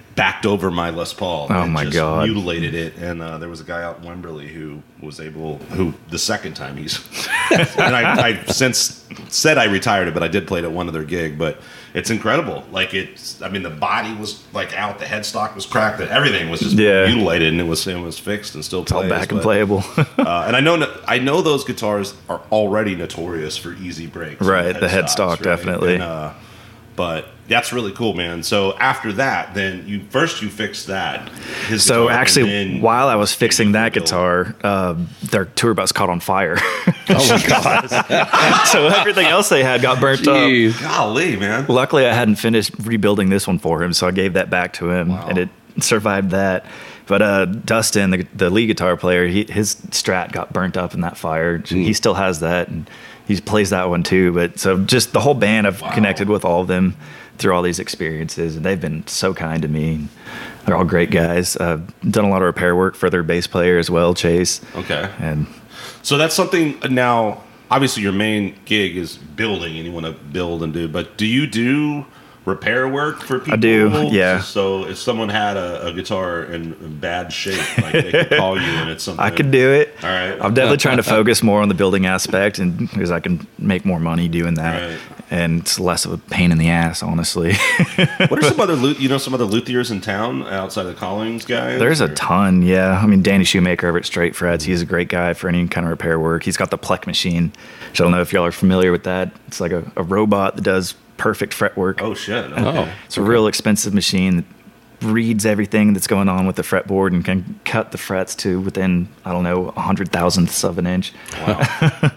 backed over my Les Paul. Oh and my just God. Mutilated it, and uh, there was a guy out in Wembley who was able, who the second time he's, and I, I've since said I retired it, but I did play it at one other gig. But it's incredible. Like it's, I mean, the body was like out, the headstock was cracked, and everything was just Yeah. mutilated, and it was it was fixed and still It's all plays, back and but- playable. uh, and I know I know those guitars are already notorious for easy breaks. and Right, the headstock, right? definitely. And, uh, but that's really cool, man. So after that, then you first you fix that. His So guitar, and actually, then while I was you fixing that build- guitar, uh, their tour bus caught on fire. Oh my god! So everything else they had got burnt up. Jeez. golly, man. Luckily, I hadn't finished rebuilding this one for him, so I gave that back to him, Wow. and it survived that. But uh, Dustin, the, the lead guitar player, he, his Strat got burnt up in that fire. He still has that, and he plays that one too. But so just the whole band, I've Wow. connected with all of them through all these experiences, and they've been so kind to me. They're all great guys. I've done a lot of repair work for their bass player as well, Chase. Okay. And So that's something now. Obviously, your main gig is building, and you want to build and do. But do you do repair work for people? do, yeah. So if someone had a, a guitar in, in bad shape, like they could call you, and it's something I could do it. All right. I'm definitely trying to focus more on the building aspect, and because I can make more money doing that, Right. and it's less of a pain in the ass, honestly. What are some other lu- you know some other luthiers in town outside of the Collings guys? There's a Or- ton, yeah. I mean, Danny Shoemaker over at Straight Frets, he's a great guy for any kind of repair work. He's got the Plek machine, which I don't know if y'all are familiar with that. It's like a, a robot that does perfect fret work. Oh shit! Okay. Oh, It's a real expensive machine that reads everything that's going on with the fretboard and can cut the frets to within, I don't know, a hundred thousandths of an inch. Wow.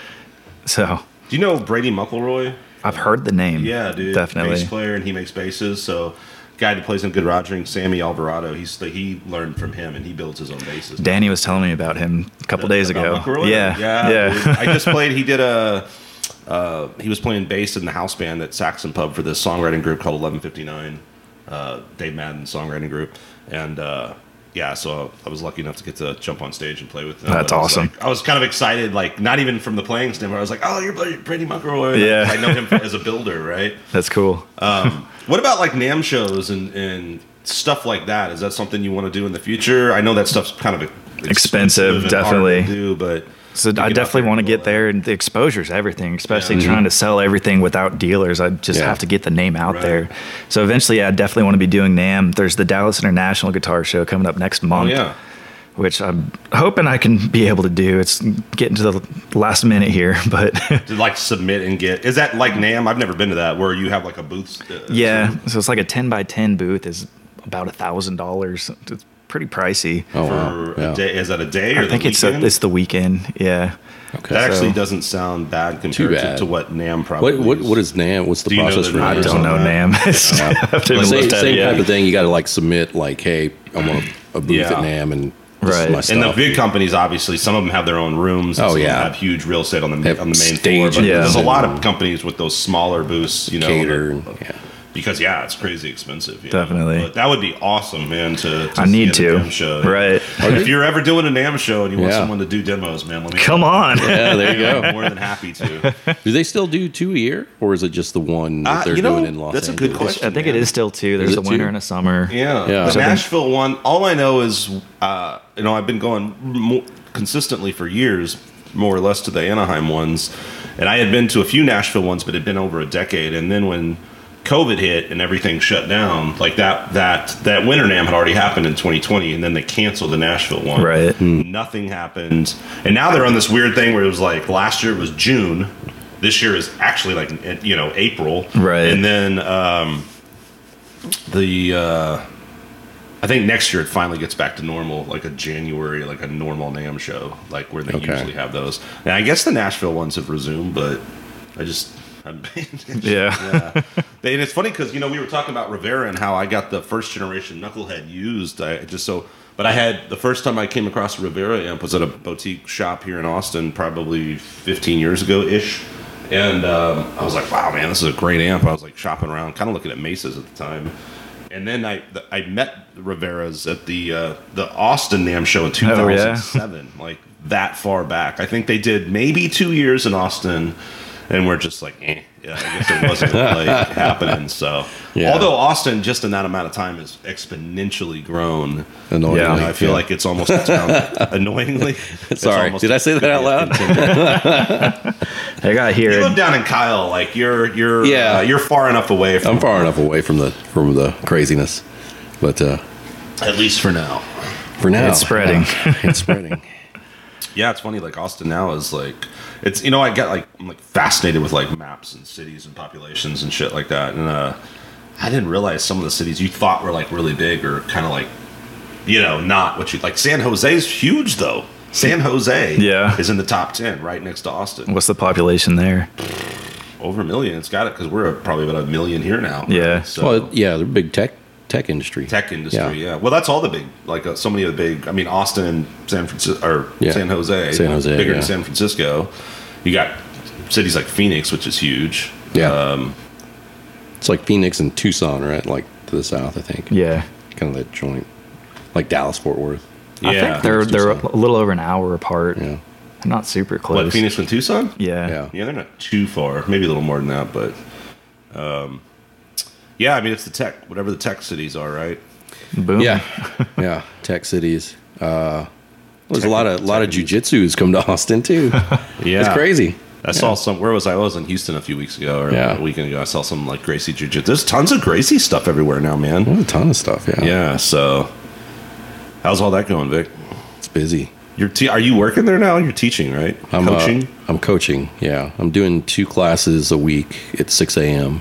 So Do you know Brady Muckleroy? I've heard the name. Yeah, dude. Definitely. Bass player, and he makes basses. So, guy that plays in Good Rogering, Sammy Alvarado. He's the, he learned from him, and he builds his own basses. Danny was telling me about him a couple days About ago. Muckleroy? Yeah, yeah. yeah. Dude. I just played. He did a. Uh, he was playing bass in the house band at Saxon Pub for this songwriting group called eleven fifty-nine, uh, Dave Madden songwriting group, and uh, yeah, so I was lucky enough to get to jump on stage and play with them. That's I was awesome. like- I was kind of excited, like not even from the playing standpoint. I was like, "Oh, you're Brady Muckleroy." Yeah. I know him as a builder, right? That's cool. Um, what about like NAMM shows and, and stuff like that? Is that something you want to do in the future? I know that stuff's kind of Expensive, and definitely. hard to do, but So to I get out definitely there want to and get all there, and the exposure is everything, especially Yeah. trying to sell everything without dealers. I just Yeah. have to get the name out Right. there. So eventually, I definitely want to be doing NAMM. There's the Dallas International Guitar Show coming up next that. Oh month, yeah, which I'm hoping I can be able to do. It's getting to the last minute here, but to like submit and get. Is that like NAMM? I've never been to that where you have like a booth. Uh, yeah. So it's like a ten by ten booth is about a thousand dollars. It's pretty pricey. oh For wow! a Yeah. day, is that a day or I think the it's a, weekend? it's the weekend. Yeah. Okay. that actually so- doesn't sound bad compared bad. To, to what NAMM probably. What what is. what is NAMM? What's the Do you know process the for name? I Or NAMM? don't know something. NAMM. It's- I have to even Same, look at same it, yeah. type of thing. You got to like submit like, hey, I want a booth Yeah. at NAMM, and this is Right. my And stuff. And the big companies, obviously, some of them have their own rooms. and Oh, some of them yeah. have huge real estate on the They have on the main stage floor. But Yeah. there's a and- lot of companies with those smaller booths, you know, cater. that- and- yeah. because yeah, it's crazy expensive. you know. Definitely. But that would be awesome, man. To, to I need get a to. NAMM show. Right. If you're ever doing a NAMM show and you want Yeah. someone to do demos, man, let me Come on. Yeah, there you go. I'm more than happy to. Do they still do two a year, or is it just the one that Uh, they're you know, doing in Los that's a Angeles? good question. I think it man. is still two. There's Is a it winter two? and a summer. Yeah, Yeah. the So then- Nashville one. All I know is, uh, you know, I've been going more consistently for years, more or less, to the Anaheim ones, and I had been to a few Nashville ones, but it had been over a decade. And then when COVID hit and everything shut down, like that, that that Winter NAMM had already happened in twenty twenty, and then they canceled the Nashville one. Right. Nothing happened, and now they're on this weird thing where it was like last year it was June, this year is actually like you know April, Right. and then um, the. Uh, I think next year it finally gets back to normal, like a January, like a normal NAMM show, like where they Okay. usually have those. And I guess the Nashville ones have resumed, but I just I'm Yeah. yeah. They- And it's funny because you know we were talking about Rivera and how I got the first generation Knucklehead used. I just so, but I had the first time I came across a Rivera amp was at a boutique shop here in Austin, probably fifteen years ago ish. And um, I was like, wow, man, this is a great amp. I was like shopping around, kind of looking at Mesas at the time. And then I I met the Riveras at the uh, the Austin NAMM show in two thousand seven, like that far back. I think they did maybe two years in Austin, and we're just like, eh. Yeah, I guess it wasn't like happening. So, Yeah. although Austin, just in that amount of time, has exponentially grown. Annoyingly, Yeah, I feel yeah. like it's almost a town. Annoyingly, it's Sorry, almost did I say that out loud? I got You here. live down in Kyle, like you're you're Yeah. uh, you're far enough away from I'm far enough away from the from the craziness, but uh, at least for now. for now, It's spreading. yeah, it's spreading. Yeah, it's funny. Like Austin now is like, it's you know I get like I'm like fascinated with like maps and cities and populations and shit like that. And uh, I didn't realize some of the cities you thought were like really big or kind of like, you know, not what you like. San Jose's huge though. San Jose, Yeah. is in the top ten, right next to Austin. What's the population there? Over a million. It's got it because we're probably about a million here now. Yeah. So Well, yeah, they're big tech tech industry. tech industry. Yeah. Well, that's all the big like uh, so many of the big. I mean, Austin and San Francisco or Yeah. San Jose, San Jose, bigger yeah. than San Francisco. You got cities like Phoenix, which is huge. Yeah. Um, It's like Phoenix and Tucson, right? Like to the south, I think. Yeah. Kind of that joint, like Dallas, Fort Worth. yeah. I think they're they're Tucson. a little over an hour apart. Yeah, Not super close. what Phoenix and Tucson? Yeah. yeah. Yeah, they're not too far. Maybe a little more than that, but um, yeah. I mean, it's the tech, whatever the tech cities are, right? Boom. Yeah, yeah. Tech cities. Uh, there's a lot of lot of jujitsu's come to Austin too. Yeah, It's crazy. I saw some. Where was I? I was in Houston a few weeks ago or Yeah. a weekend ago. I saw some like Gracie Jiu-Jitsu. There's tons of Gracie stuff everywhere now, man. There's a ton of stuff. Yeah, Yeah. So, how's all that going, Vic? It's busy. You're te- are you working there now? You're teaching, right? I'm uh, Coaching. I'm coaching. Yeah, I'm doing two classes a week at six a.m.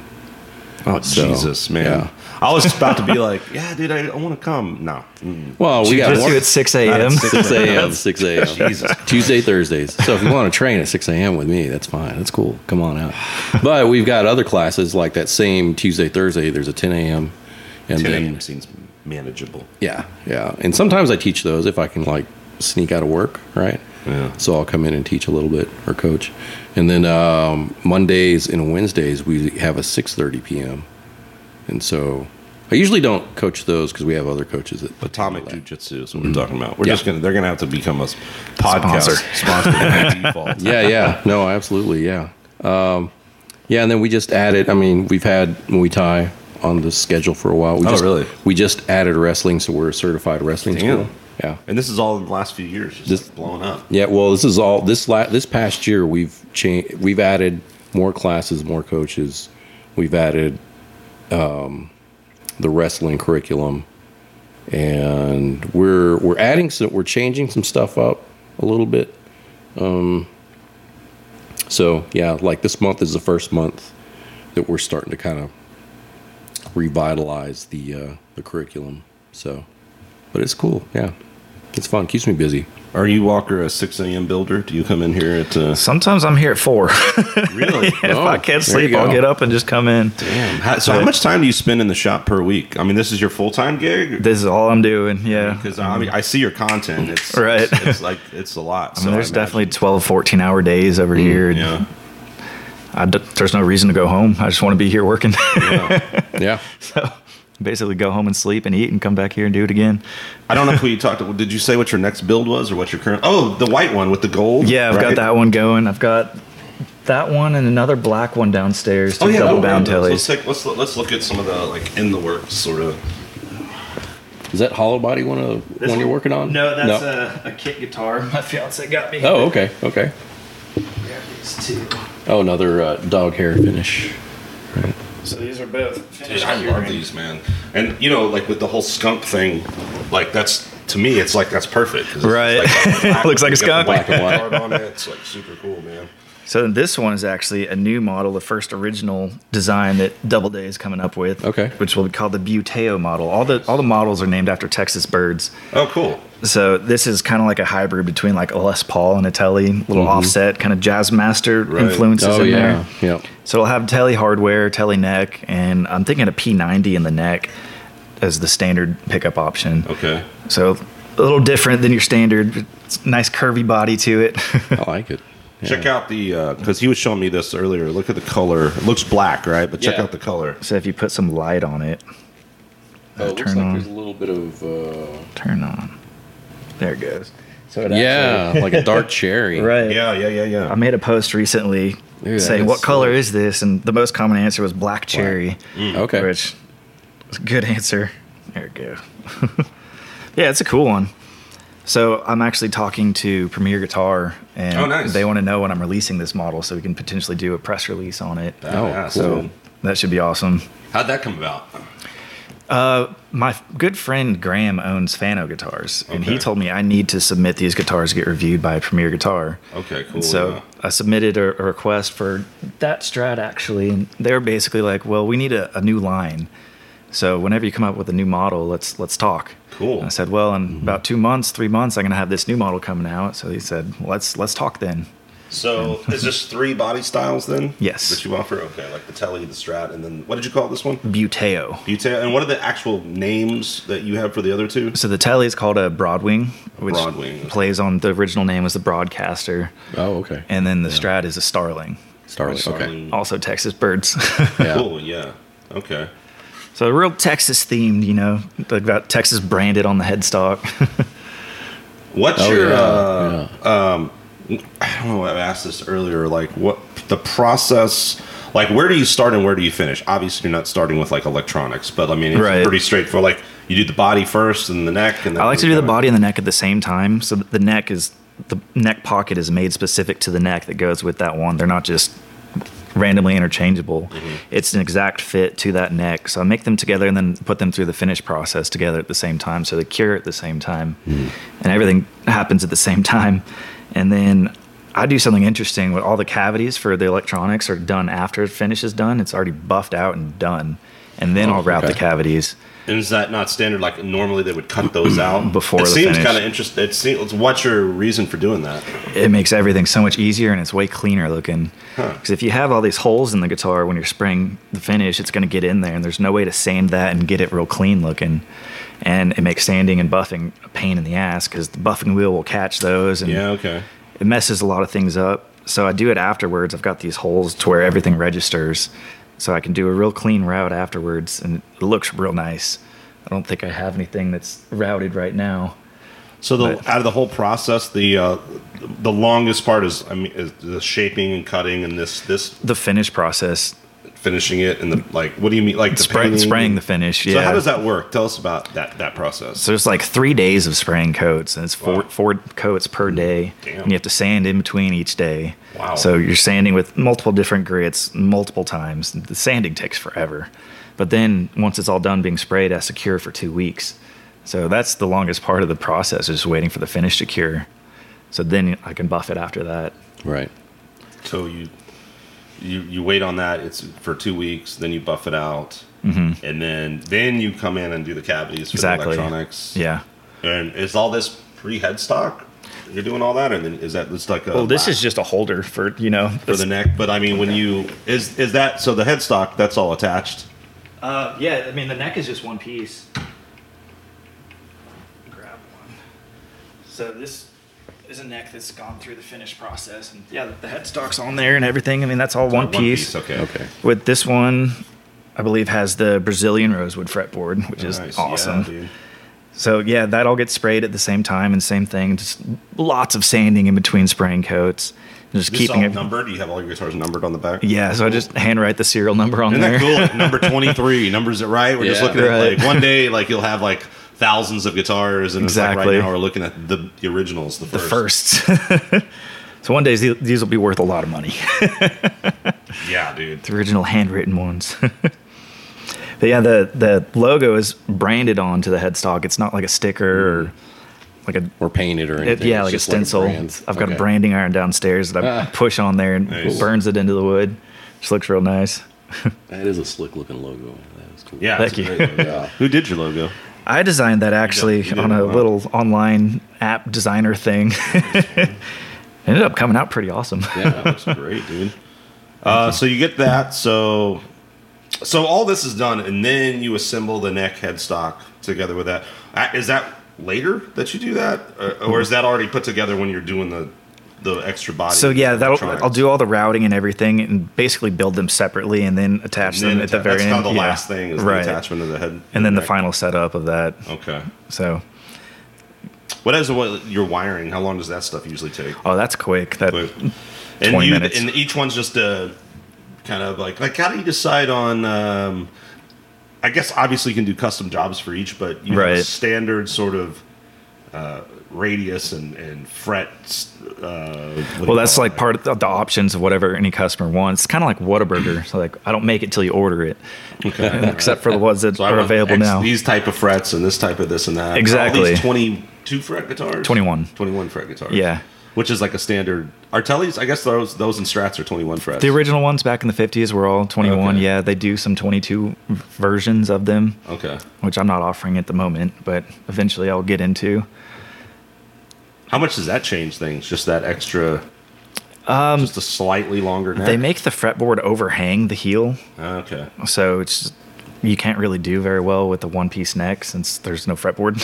oh so, Jesus, man! yeah. I was about to be like, yeah, dude, I, I want to come. No, Mm. Well, we got Jiu-jitsu more- at six Not a.m. at six a.m. six a.m. Jesus. Tuesday, Thursdays. So if you want to train at six a.m. with me, that's fine. That's cool. Come on out. But we've got other classes like that same Tuesday, Thursday. There's a ten a.m. and ten then a.m. seems manageable. yeah, yeah. And sometimes I teach those if I can like sneak out of work, right? Yeah. So I'll come in and teach a little bit or coach. And then um, Mondays and Wednesdays we have a six thirty p.m. And so I usually don't coach those because we have other coaches that Atomic Jiu-Jitsu is what we're talking about. We're Yeah. just gonna. They're gonna have to become a s- podcast Sponsor. sponsor by default. yeah, yeah. No, absolutely, yeah. Um, yeah, and then we just added, I mean, we've had Muay Thai on the schedule for a while. We Oh, just, really? We just added wrestling, so we're a certified wrestling Damn. school. Yeah. And this is all in the last few years, just This- like blowing up. Yeah, well, this is all this la- this past year we've changed. We've added more classes, more coaches. We've added um, the wrestling curriculum, and we're we're adding some. We're changing some stuff up a little bit. Um, so yeah, like this month is the first month that we're starting to kind of revitalize the uh, the curriculum. So, but it's cool. Yeah, it's fun. Keeps me busy. Are you Walker a six a.m. builder? Do you come in here at uh, Sometimes I'm here at four. really? if Oh, I can't there you sleep, I'll go. get up and just come in. Damn. How, so how much time do you spend in the shop per week? I mean, this is your full time gig. This is all I'm doing. Yeah. Because I mean, I see your content. It's Right. It's, it's like it's a lot. I So mean, there's imagine- definitely twelve, fourteen hour days over here. and Yeah. I d- there's no reason to go home. I just want to be here working. yeah. Yeah. so basically go home and sleep and eat and come back here and do it again. I don't know if we talked. Did you say what your next build was or what your current? Oh, the white one with the gold. Yeah, I've right? got that one going. I've got that one and another black one downstairs. Two Oh yeah, double oh, bound yeah. tellies. Let's take, let's let's look at some of the like in the works sort of. Is that hollow body one of the one you're working on? No, that's A, a kit guitar. My fiance got me. Oh, okay, okay. Grab these two. Oh, another uh, dog hair finish. So these are both. Dude, finished I here. love these, man. And you know, like with the whole skunk thing, like that's to me, it's like that's perfect. 'cause it's Right. like black- Looks like a you got the skunk. black and Black white on it. It's like super cool, man. So this one is actually a new model, the first original design that Doubleday is coming up with. Okay. Which will be called the Buteo model. All the all the models are named after Texas birds. Oh, cool. So this is kind of like a hybrid between like a Les Paul and a Telly, little offset, kind of jazz master Right. influences Oh in yeah, there. yeah. So it'll have Telly hardware, Telly neck, and I'm thinking a P ninety in the neck as the standard pickup option. Okay. So a little different than your standard. It's a nice curvy body to it. I like it. Yeah. Check out the because he was showing me this earlier. Look at the color. It looks black, right? But check Yeah. out the color. So if you put some light on it, Oh, it looks turn like on. there's a little bit of uh, turn on. There it goes. So it yeah, like a dark cherry. Right. Yeah, yeah, yeah, yeah. I made a post recently Maybe that saying, is what color silly. is this? And the most common answer was black cherry. Okay. Which was a good answer. There we go. Yeah, it's a cool one. So I'm actually talking to Premier Guitar, and Oh, nice. they want to know when I'm releasing this model so we can potentially do a press release on it. Oh, Yeah, cool. So that should be awesome. How'd that come about? Uh, my f- good friend Graham owns Fano Guitars, and he Okay. told me I need to submit these guitars to get reviewed by Premier Guitar. Okay, cool. So yeah. I submitted a, a request for that Strat actually, and they were basically like, "Well, we need a, a new line. So whenever you come up with a new model, let's let's talk." Cool. And I said, "Well, in about two months, three months, I'm gonna have this new model coming out." So he said, "Let's let's talk then." So is this three body styles then? Yes. That you offer? Okay, like the Telly, the Strat, and then what did you call this one? Buteo. Buteo. And what are the actual names that you have for the other two? So the Telly is called a Broadwing, which Broadwing, okay. plays on the original name was the Broadcaster, Oh, okay. and then the Strat is a Starling, Starling. Okay. Starling. also Texas birds. Yeah. Cool, yeah. Okay. So real Texas themed, you know, they've got Texas branded on the headstock. What's Oh, your, yeah, uh, yeah. um, I don't know, I asked this earlier, like what the process, like where do you start and where do you finish? Obviously you're not starting with like electronics, but I mean, it's Right. pretty straightforward. Like you do the body first and the neck and then I like to you do the kinda- body and the neck at the same time. So the neck is, the neck pocket is made specific to the neck that goes with that one. They're not just randomly interchangeable. Mm-hmm. It's an exact fit to that neck. So I make them together and then put them through the finish process together at the same time. So they cure at the same time Mm-hmm. and everything happens at the same time. And then I do something interesting with all the cavities for the electronics are done after the finish is done. It's already buffed out and done. And then Oh, I'll route okay. the cavities. And is that not standard? Like normally they would cut those out Before It the seems finish. kind of interesting. It seems. What's your reason for doing that? It makes everything so much easier and it's way cleaner looking. Huh. Because if you have all these holes in the guitar when you're spraying the finish, it's going to get in there, and there's no way to sand that and get it real clean looking. And it makes sanding and buffing a pain in the ass because the buffing wheel will catch those, and Yeah. Okay. it messes a lot of things up. So I do it afterwards. I've got these holes to where everything registers, so I can do a real clean route afterwards, and it looks real nice. I don't think I have anything that's routed right now. So the But- out of the whole process, the uh, the longest part is I mean is the shaping and cutting and this this The finish process, finishing it and the like. What do you mean? Like the spray, painting? spraying the finish. So Yeah. how does that work? Tell us about that that process. So there's like three days of spraying coats, and it's four Wow. four coats per day, Damn. and you have to sand in between each day. Wow. So you're sanding with multiple different grits multiple times. The sanding takes forever, but then once it's all done being sprayed, it has to cure for two weeks. So that's the longest part of the process, is just waiting for the finish to cure. So then I can buff it after that. Right. So you you you wait on that. It's for two weeks. Then you buff it out, and then then you come in and do the cavities for Mm-hmm. Exactly. the electronics. Yeah. And is all this pre headstock? You're doing all that, and then is that just like a Well, this lap is just a holder for, you know, for the neck? But I mean, when you is is that so the headstock that's all attached? Uh, yeah, I mean, the neck is just one piece. Grab one. So this is a neck that's gone through the finish process. And yeah, the headstock's on there and everything. I mean, that's all one, piece. Okay. Okay. With this one, I believe has the Brazilian rosewood fretboard, which is Nice. awesome. Yeah, dude. So yeah, that all gets sprayed at the same time, and same thing, just lots of sanding in between spraying coats. And just This is keeping all it numbered. You have all your guitars numbered on the back. Yeah, so I just handwrite the serial number on Isn't there. that cool? Like number twenty-three. Numbers it right. We're just Yeah. looking Right. at like one day, like you'll have like thousands of guitars, and it's like Exactly. right now we're looking at the, the originals, the The first. first. So one day these these will be worth a lot of money. Yeah, dude. The original handwritten ones. But yeah, the the logo is branded onto the headstock. It's not like a sticker or like a Or painted or it, anything. yeah, It's like a just stencil. brand. I've got Okay. a branding iron downstairs that I Ah. push on there and Nice. burns it into the wood. Just looks real nice. That is a slick looking logo. That is cool. Yeah, Thank it's a you. great logo. Yeah. Who did your logo? I designed that actually You did- you on did? a Wow. little online app designer thing. Ended up coming out pretty awesome. Yeah. That looks great, dude. Uh, so you get that. So, so all this is done, and then you assemble the neck headstock together with that. Uh, Is that later that you do that, or, or is that already put together when you're doing the the extra body? So yeah, that'll, electronics? I'll do all the routing and everything, and basically build them separately, and then attach And then them at the atta- very that's end. kind of the Yeah. last thing is right. the attachment of the head, and then the neck. final setup of that. Okay. So, What is what your wiring? How long does that stuff usually take? oh, that's quick. That But And twenty you, minutes. and each one's just a kind of like like how do you decide on? Um, I guess obviously you can do custom jobs for each, but you Right. have standard sort of uh, radius and and fret. Uh, what do Well, you that's call like it? part of the, the options of whatever any customer wants. It's kind of like Whataburger. So like, I don't make it till you order it, Okay. except for the ones that So I are want available X, now. These type of frets and this type of this and that. Exactly. All these twenty-two fret guitars. twenty-one. twenty-one fret guitars. Yeah. Which is like a standard. Artellis, I guess those those and Strats are twenty-one frets. The original ones back in the fifties were all twenty-one. Okay. Yeah, they do some twenty-two versions of them, Okay. which I'm not offering at the moment, but eventually I'll get into. How much does that change things? Just that extra. Um, just a slightly longer neck. They make the fretboard overhang the heel, Okay. so it's you can't really do very well with the one-piece neck since there's no fretboard.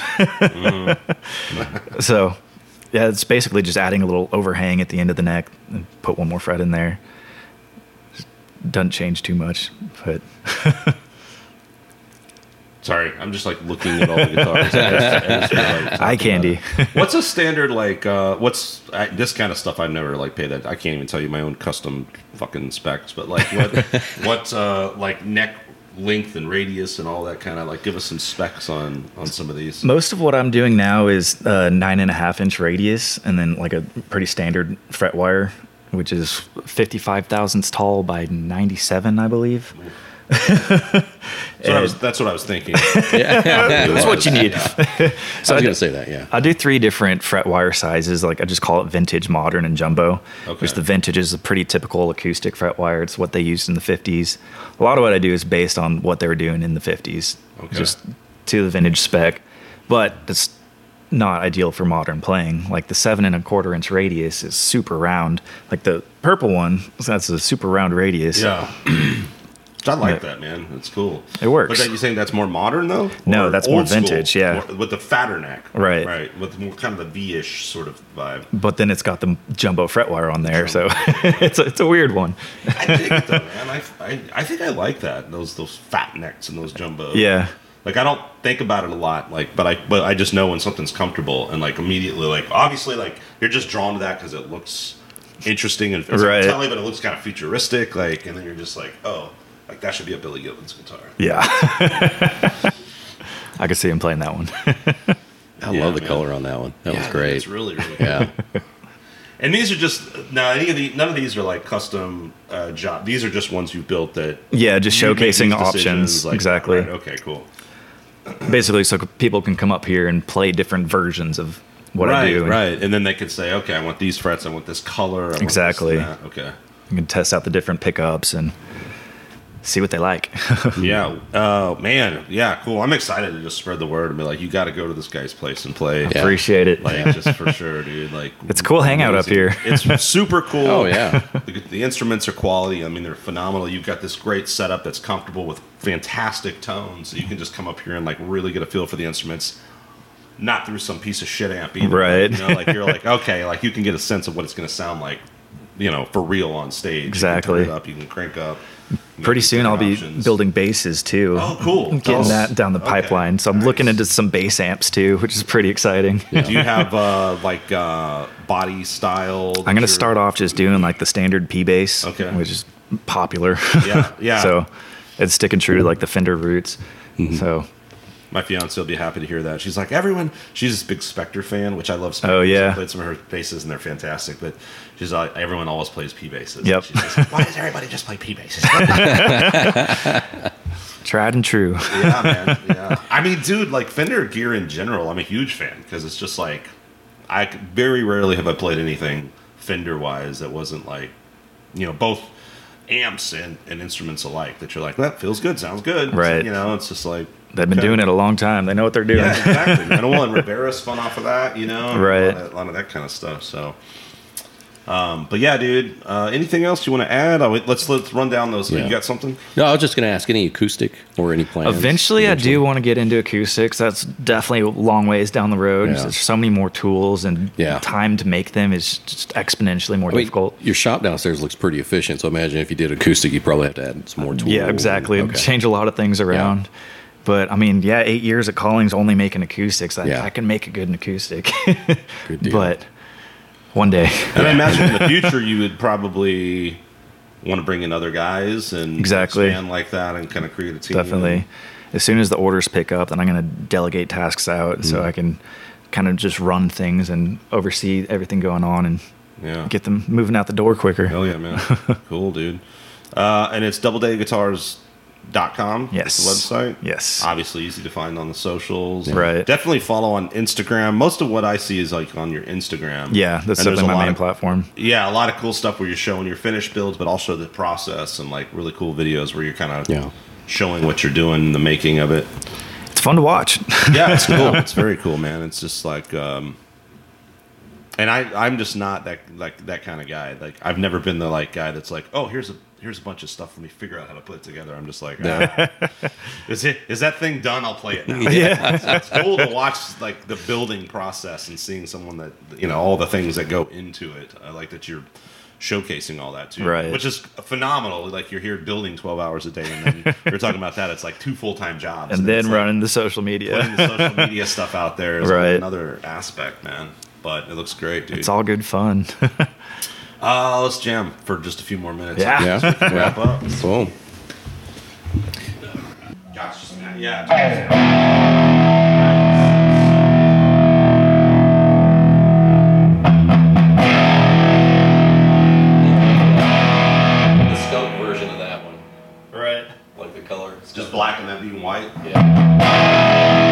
Mm. So, yeah, it's basically just adding a little overhang at the end of the neck and put one more fret in there. Doesn't change too much, but Sorry, I'm just like looking at all the guitars. I just- I just realized eye something candy. about it. What's a standard like? Uh, what's I, this kind of stuff? I've never like paid that. I can't even tell you my own custom fucking specs. But like what what uh, like neck length and radius and all that kind of like give us some specs on on some of these. Most of what I'm doing now is uh, nine and a half inch radius, and then like a pretty standard fret wire, which is fifty-five thousandths tall by ninety-seven, I believe. So I was, that's what I was thinking. That's what you need. I So was I, going do, to say that, yeah. I do three different fret wire sizes. Like I just call it vintage, modern, and jumbo. Okay. Which the vintage is a pretty typical acoustic fret wire. It's what they used in the fifties. A lot of what I do is based on what they were doing in the fifties, Okay. just to the vintage spec. But it's not ideal for modern playing. Like the seven and a quarter inch radius is super round. Like the purple one, that's a super round radius. Yeah. I like Yeah. that, man. That's cool. It works. But that, you saying that's more modern though? No, Or that's more old school? vintage, yeah. More- with the fatter neck. Right. Right. With more kind of the V-ish sort of vibe. But then it's got the jumbo fret wire on there, so it's a, it's a weird one. I dig it though, man. I, I, I think I like that. Those those fat necks and those jumbo. Yeah. Like I don't think about it a lot, like, but I but I just know when something's comfortable and like immediately, like obviously, like you're just drawn to that because it looks interesting and it's Right. telling, but it looks kind of futuristic, like, and then you're just like, oh, like that should be a Billy Gibbons guitar. Yeah. I could see him playing that one. I Yeah, love the man. color on that one. That Yeah, was dude, great. It's really really cool. Yeah. And these are just now any of the none of these are like custom uh, job. These are just ones you built that Yeah, just you make showcasing these options. decisions, like, Exactly. right, okay, cool. Basically, so people can come up here and play different versions of what right, I do. And right, and then they could say, okay, I want these frets, I want this color, I want this Exactly. and that. Okay. You can test out the different pickups and see what they like. Yeah. Oh man. Yeah. Cool. I'm excited to just spread the word and be like, you got to go to this guy's place and play. Yeah. Appreciate it. Like just for sure, dude. Like It's a cool hangout up amazing. here. It's super cool. Oh, yeah. The, the instruments are quality. I mean, they're phenomenal. You've got this great setup that's comfortable with fantastic tones. So you can just come up here and like really get a feel for the instruments. Not through some piece of shit amp either. Right. You know, like you're like, okay, like you can get a sense of what it's going to sound like, you know, for real on stage. Exactly. You can turn it up, you can crank up. You can Pretty get soon I'll be different options. building basses too. Oh, cool. Getting Oh, that down the okay. pipeline. So I'm Nice. looking into some bass amps too, which is pretty exciting. Do you have uh, like uh, body style? I'm going to start off just doing like the standard P bass, Okay. which is popular. Yeah, yeah. So it's sticking true to like the Fender roots. Mm-hmm. So My fiance will be happy to hear that. She's like, everyone. She's a big Spectre fan, which I love. Spectre. Oh, yeah. I played some of her basses, and they're fantastic. But she's like, everyone always plays P basses. Yep. She's just like, why does everybody just play P basses? tried and true. Yeah, man. Yeah. I mean, dude, like Fender gear in general, I'm a huge fan because it's just like, I c- very rarely have I played anything Fender wise that wasn't like, you know, both amps and, and instruments alike. That you're like, that feels good, sounds good. Right. You know, it's just like. They've been okay. doing it a long time. They know what they're doing. Yeah, exactly. Metal and Rivera spun off of that, you know, and Right. A lot, of, a lot of that kind of stuff. So, um, but yeah, dude. Uh, anything else you want to add? Oh, wait, let's let's run down those. Yeah. You got something? No, I was just going to ask any acoustic or any plans. Eventually, I do want to get into acoustics. That's definitely a long ways down the road. Yeah. There's so many more tools, and Yeah. time to make them is just exponentially more I mean, difficult. your shop downstairs looks pretty efficient. So imagine if you did acoustic, you probably have to add some more tools. Yeah, exactly. Okay. Change a lot of things around. But I mean, yeah, eight years at Collings only making acoustics. I, Yeah. I can make a good acoustic. Good deal. But One day. And I imagine in the future you would probably want to bring in other guys and Exactly. expand like that and kind of create a team. Definitely. As soon as the orders pick up, then I'm going to delegate tasks out Mm. so I can kind of just run things and oversee everything going on and Yeah. get them moving out the door quicker. Hell yeah, man. Cool, dude. Uh, and it's doubleday guitars dot com. Yes. The website. Yes. Obviously easy to find on the socials. Right. Definitely follow on Instagram. Most of what I see is like on your Instagram. Yeah, that's And there's definitely a my lot main of- platform. Yeah, a lot of cool stuff where you're showing your finished builds, but also the process and like really cool videos where you're kind of Yeah. showing what you're doing, the making of it. It's fun to watch. Yeah, it's cool. It's very cool, man. It's just like, um, and I, I'm just not that like that kind of guy. Like I've never been the like guy that's like, oh, here's a here's a bunch of stuff for me. Figure out how to put it together. I'm just like, ah. is it is that thing done? I'll play it now. Yeah. So it's cool to watch like the building process and seeing someone that you know all the things that go into it. I like that you're showcasing all that too, Right. Which is phenomenal. Like you're here building twelve hours a day, and then you're talking about that. It's like two full time jobs, And then it's like- running the social putting media. the social media stuff out there is Right. another aspect, man. But it looks great, dude. It's all good fun. uh, let's jam for just a few more minutes. Yeah. Yeah. Wrap up. Cool. Gosh, man. Yeah. The skunk version of that one. Right. Like the color. It's just black and that being white. Yeah.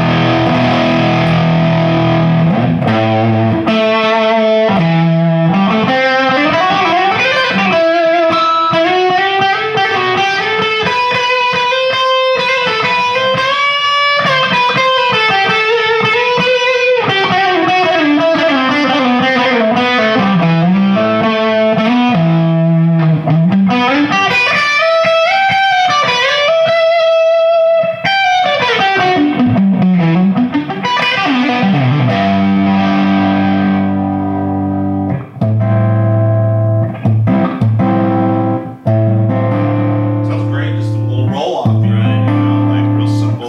Sounds great. Just a little roll off, you know, like real simple.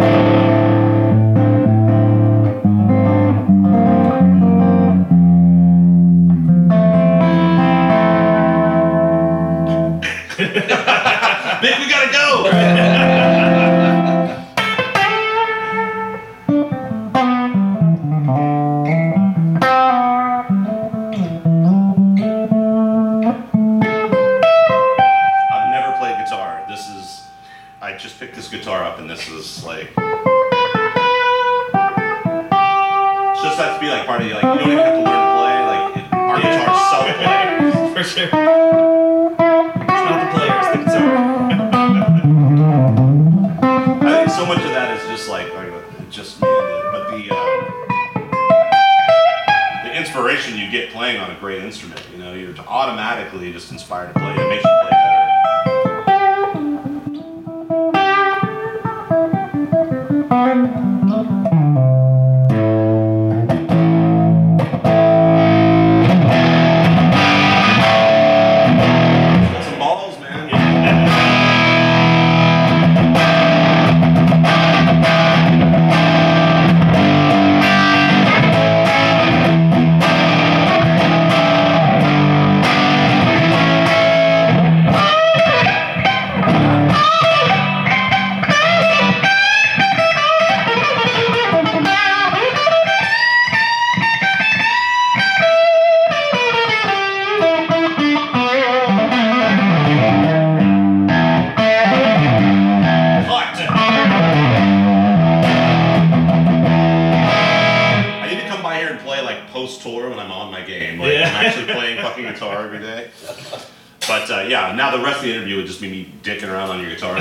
Nick, we gotta go. I've never played guitar. This is, I just picked this guitar up, and this is like, it's just has to be like part of you. Like you don't even have to learn to play. Like it, our guitar's self-play. For sure. It's not the player, it's the guitar. I think so much of that is just like, like just me, and the- but the um, the inspiration you get playing on a great instrument. You know, you're automatically just inspired to play. It makes you play better. Got some balls, man. Hot. I need to come by here and play like post tour when I'm on my game. Like Yeah. I'm actually playing fucking guitar every day. But uh, yeah, now the rest of the interview would just be me dicking around on your guitar.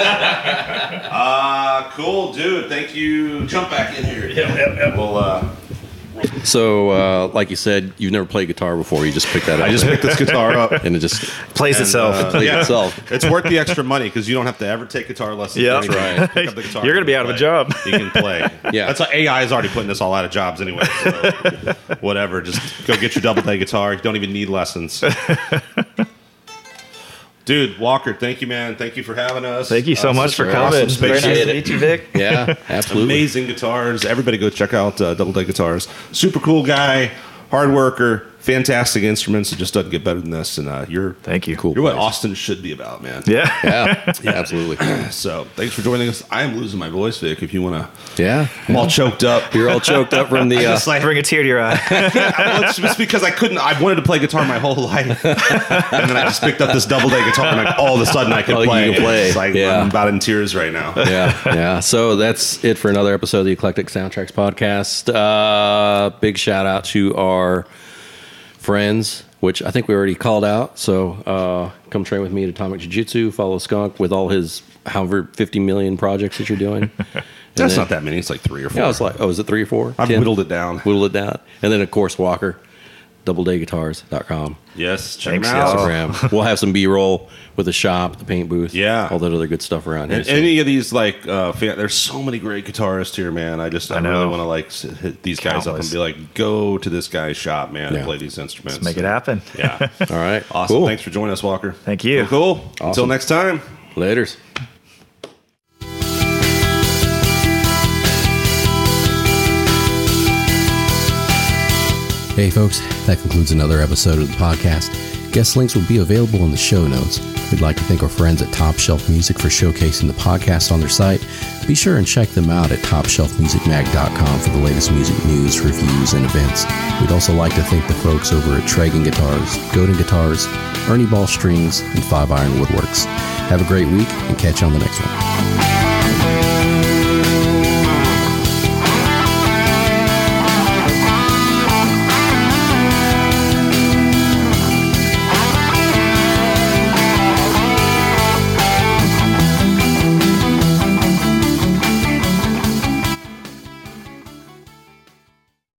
uh, cool, dude. Thank you. Jump back in here. Yep, yep, yep. We'll, uh, So, uh, like you said, you've never played guitar before. You just picked that up. I just picked this guitar up. and it just Plays And, itself. uh, plays yeah. itself. It's worth the extra money because you don't have to ever take guitar lessons. Yeah. or anything. That's right. Pick up the guitar, You're gonna you be can out of a play. job. You can play. Yeah. That's why A I is already putting this all out of jobs anyway. So whatever. Just go get your double day guitar. You don't even need lessons. Dude, Walker, thank you, man. Thank you for having us. Thank you so Uh, much such for an coming. awesome Very space. nice Appreciate to it. meet you, Vic. Yeah, absolutely. Amazing guitars. Everybody go check out uh, Double Day Guitars. Super cool guy. hard worker, fantastic instruments. It just doesn't get better than this. And uh, you're Thank you. Cool. You're what place. Austin should be about, man. Yeah. Yeah, yeah, absolutely. So thanks for joining us. I am losing my voice, Vic. If you want to, Yeah, I'm all choked up. you're all choked up from the. Uh, Just like, Bring a tear to your eye. well, it's just because I couldn't. I wanted to play guitar my whole life, and then I just picked up this double day guitar, and like all of a sudden I could Oh, you play. can play. It's like Yeah. I'm about in tears right now. yeah, yeah. So that's it for another episode of the Eclectic Soundtracks podcast. Uh, big shout out to our friends, which I think we already called out. So uh, come train with me at Atomic Jiu-Jitsu. Follow Skunk with all his however fifty million projects that you're doing. That's then- not that many. It's like three or four. Yeah, it's like, oh, is it three or four? I've ten? whittled it down. Whittled it down. And then, of course, Walker, double day guitars dot com. Yes, check Thanks, them out. y'all. Instagram. We'll have some B-roll with the shop, the paint booth. Yeah. All that other good stuff around here. And So- any of these, like, uh, fan, there's so many great guitarists here, man. I just, I, I know. really want to like s- hit these guys up and Countless. be like, go to this guy's shop, man, Yeah. and play these instruments. Make it happen. Yeah, All right. awesome. Cool. Thanks for joining us, Walker. Thank you. Cool. cool. Until Awesome. next time. Laters. Hey folks, that concludes another episode of the podcast. Guest links will be available in the show notes. We'd like to thank our friends at Top Shelf Music for showcasing the podcast on their site. Be sure and check them out at top shelf music mag dot com for the latest music news, reviews, and events. We'd also like to thank the folks over at Tragan Guitars, Godin Guitars, Ernie Ball Strings, and Five Iron Woodworks. Have a great week and catch you on the next one.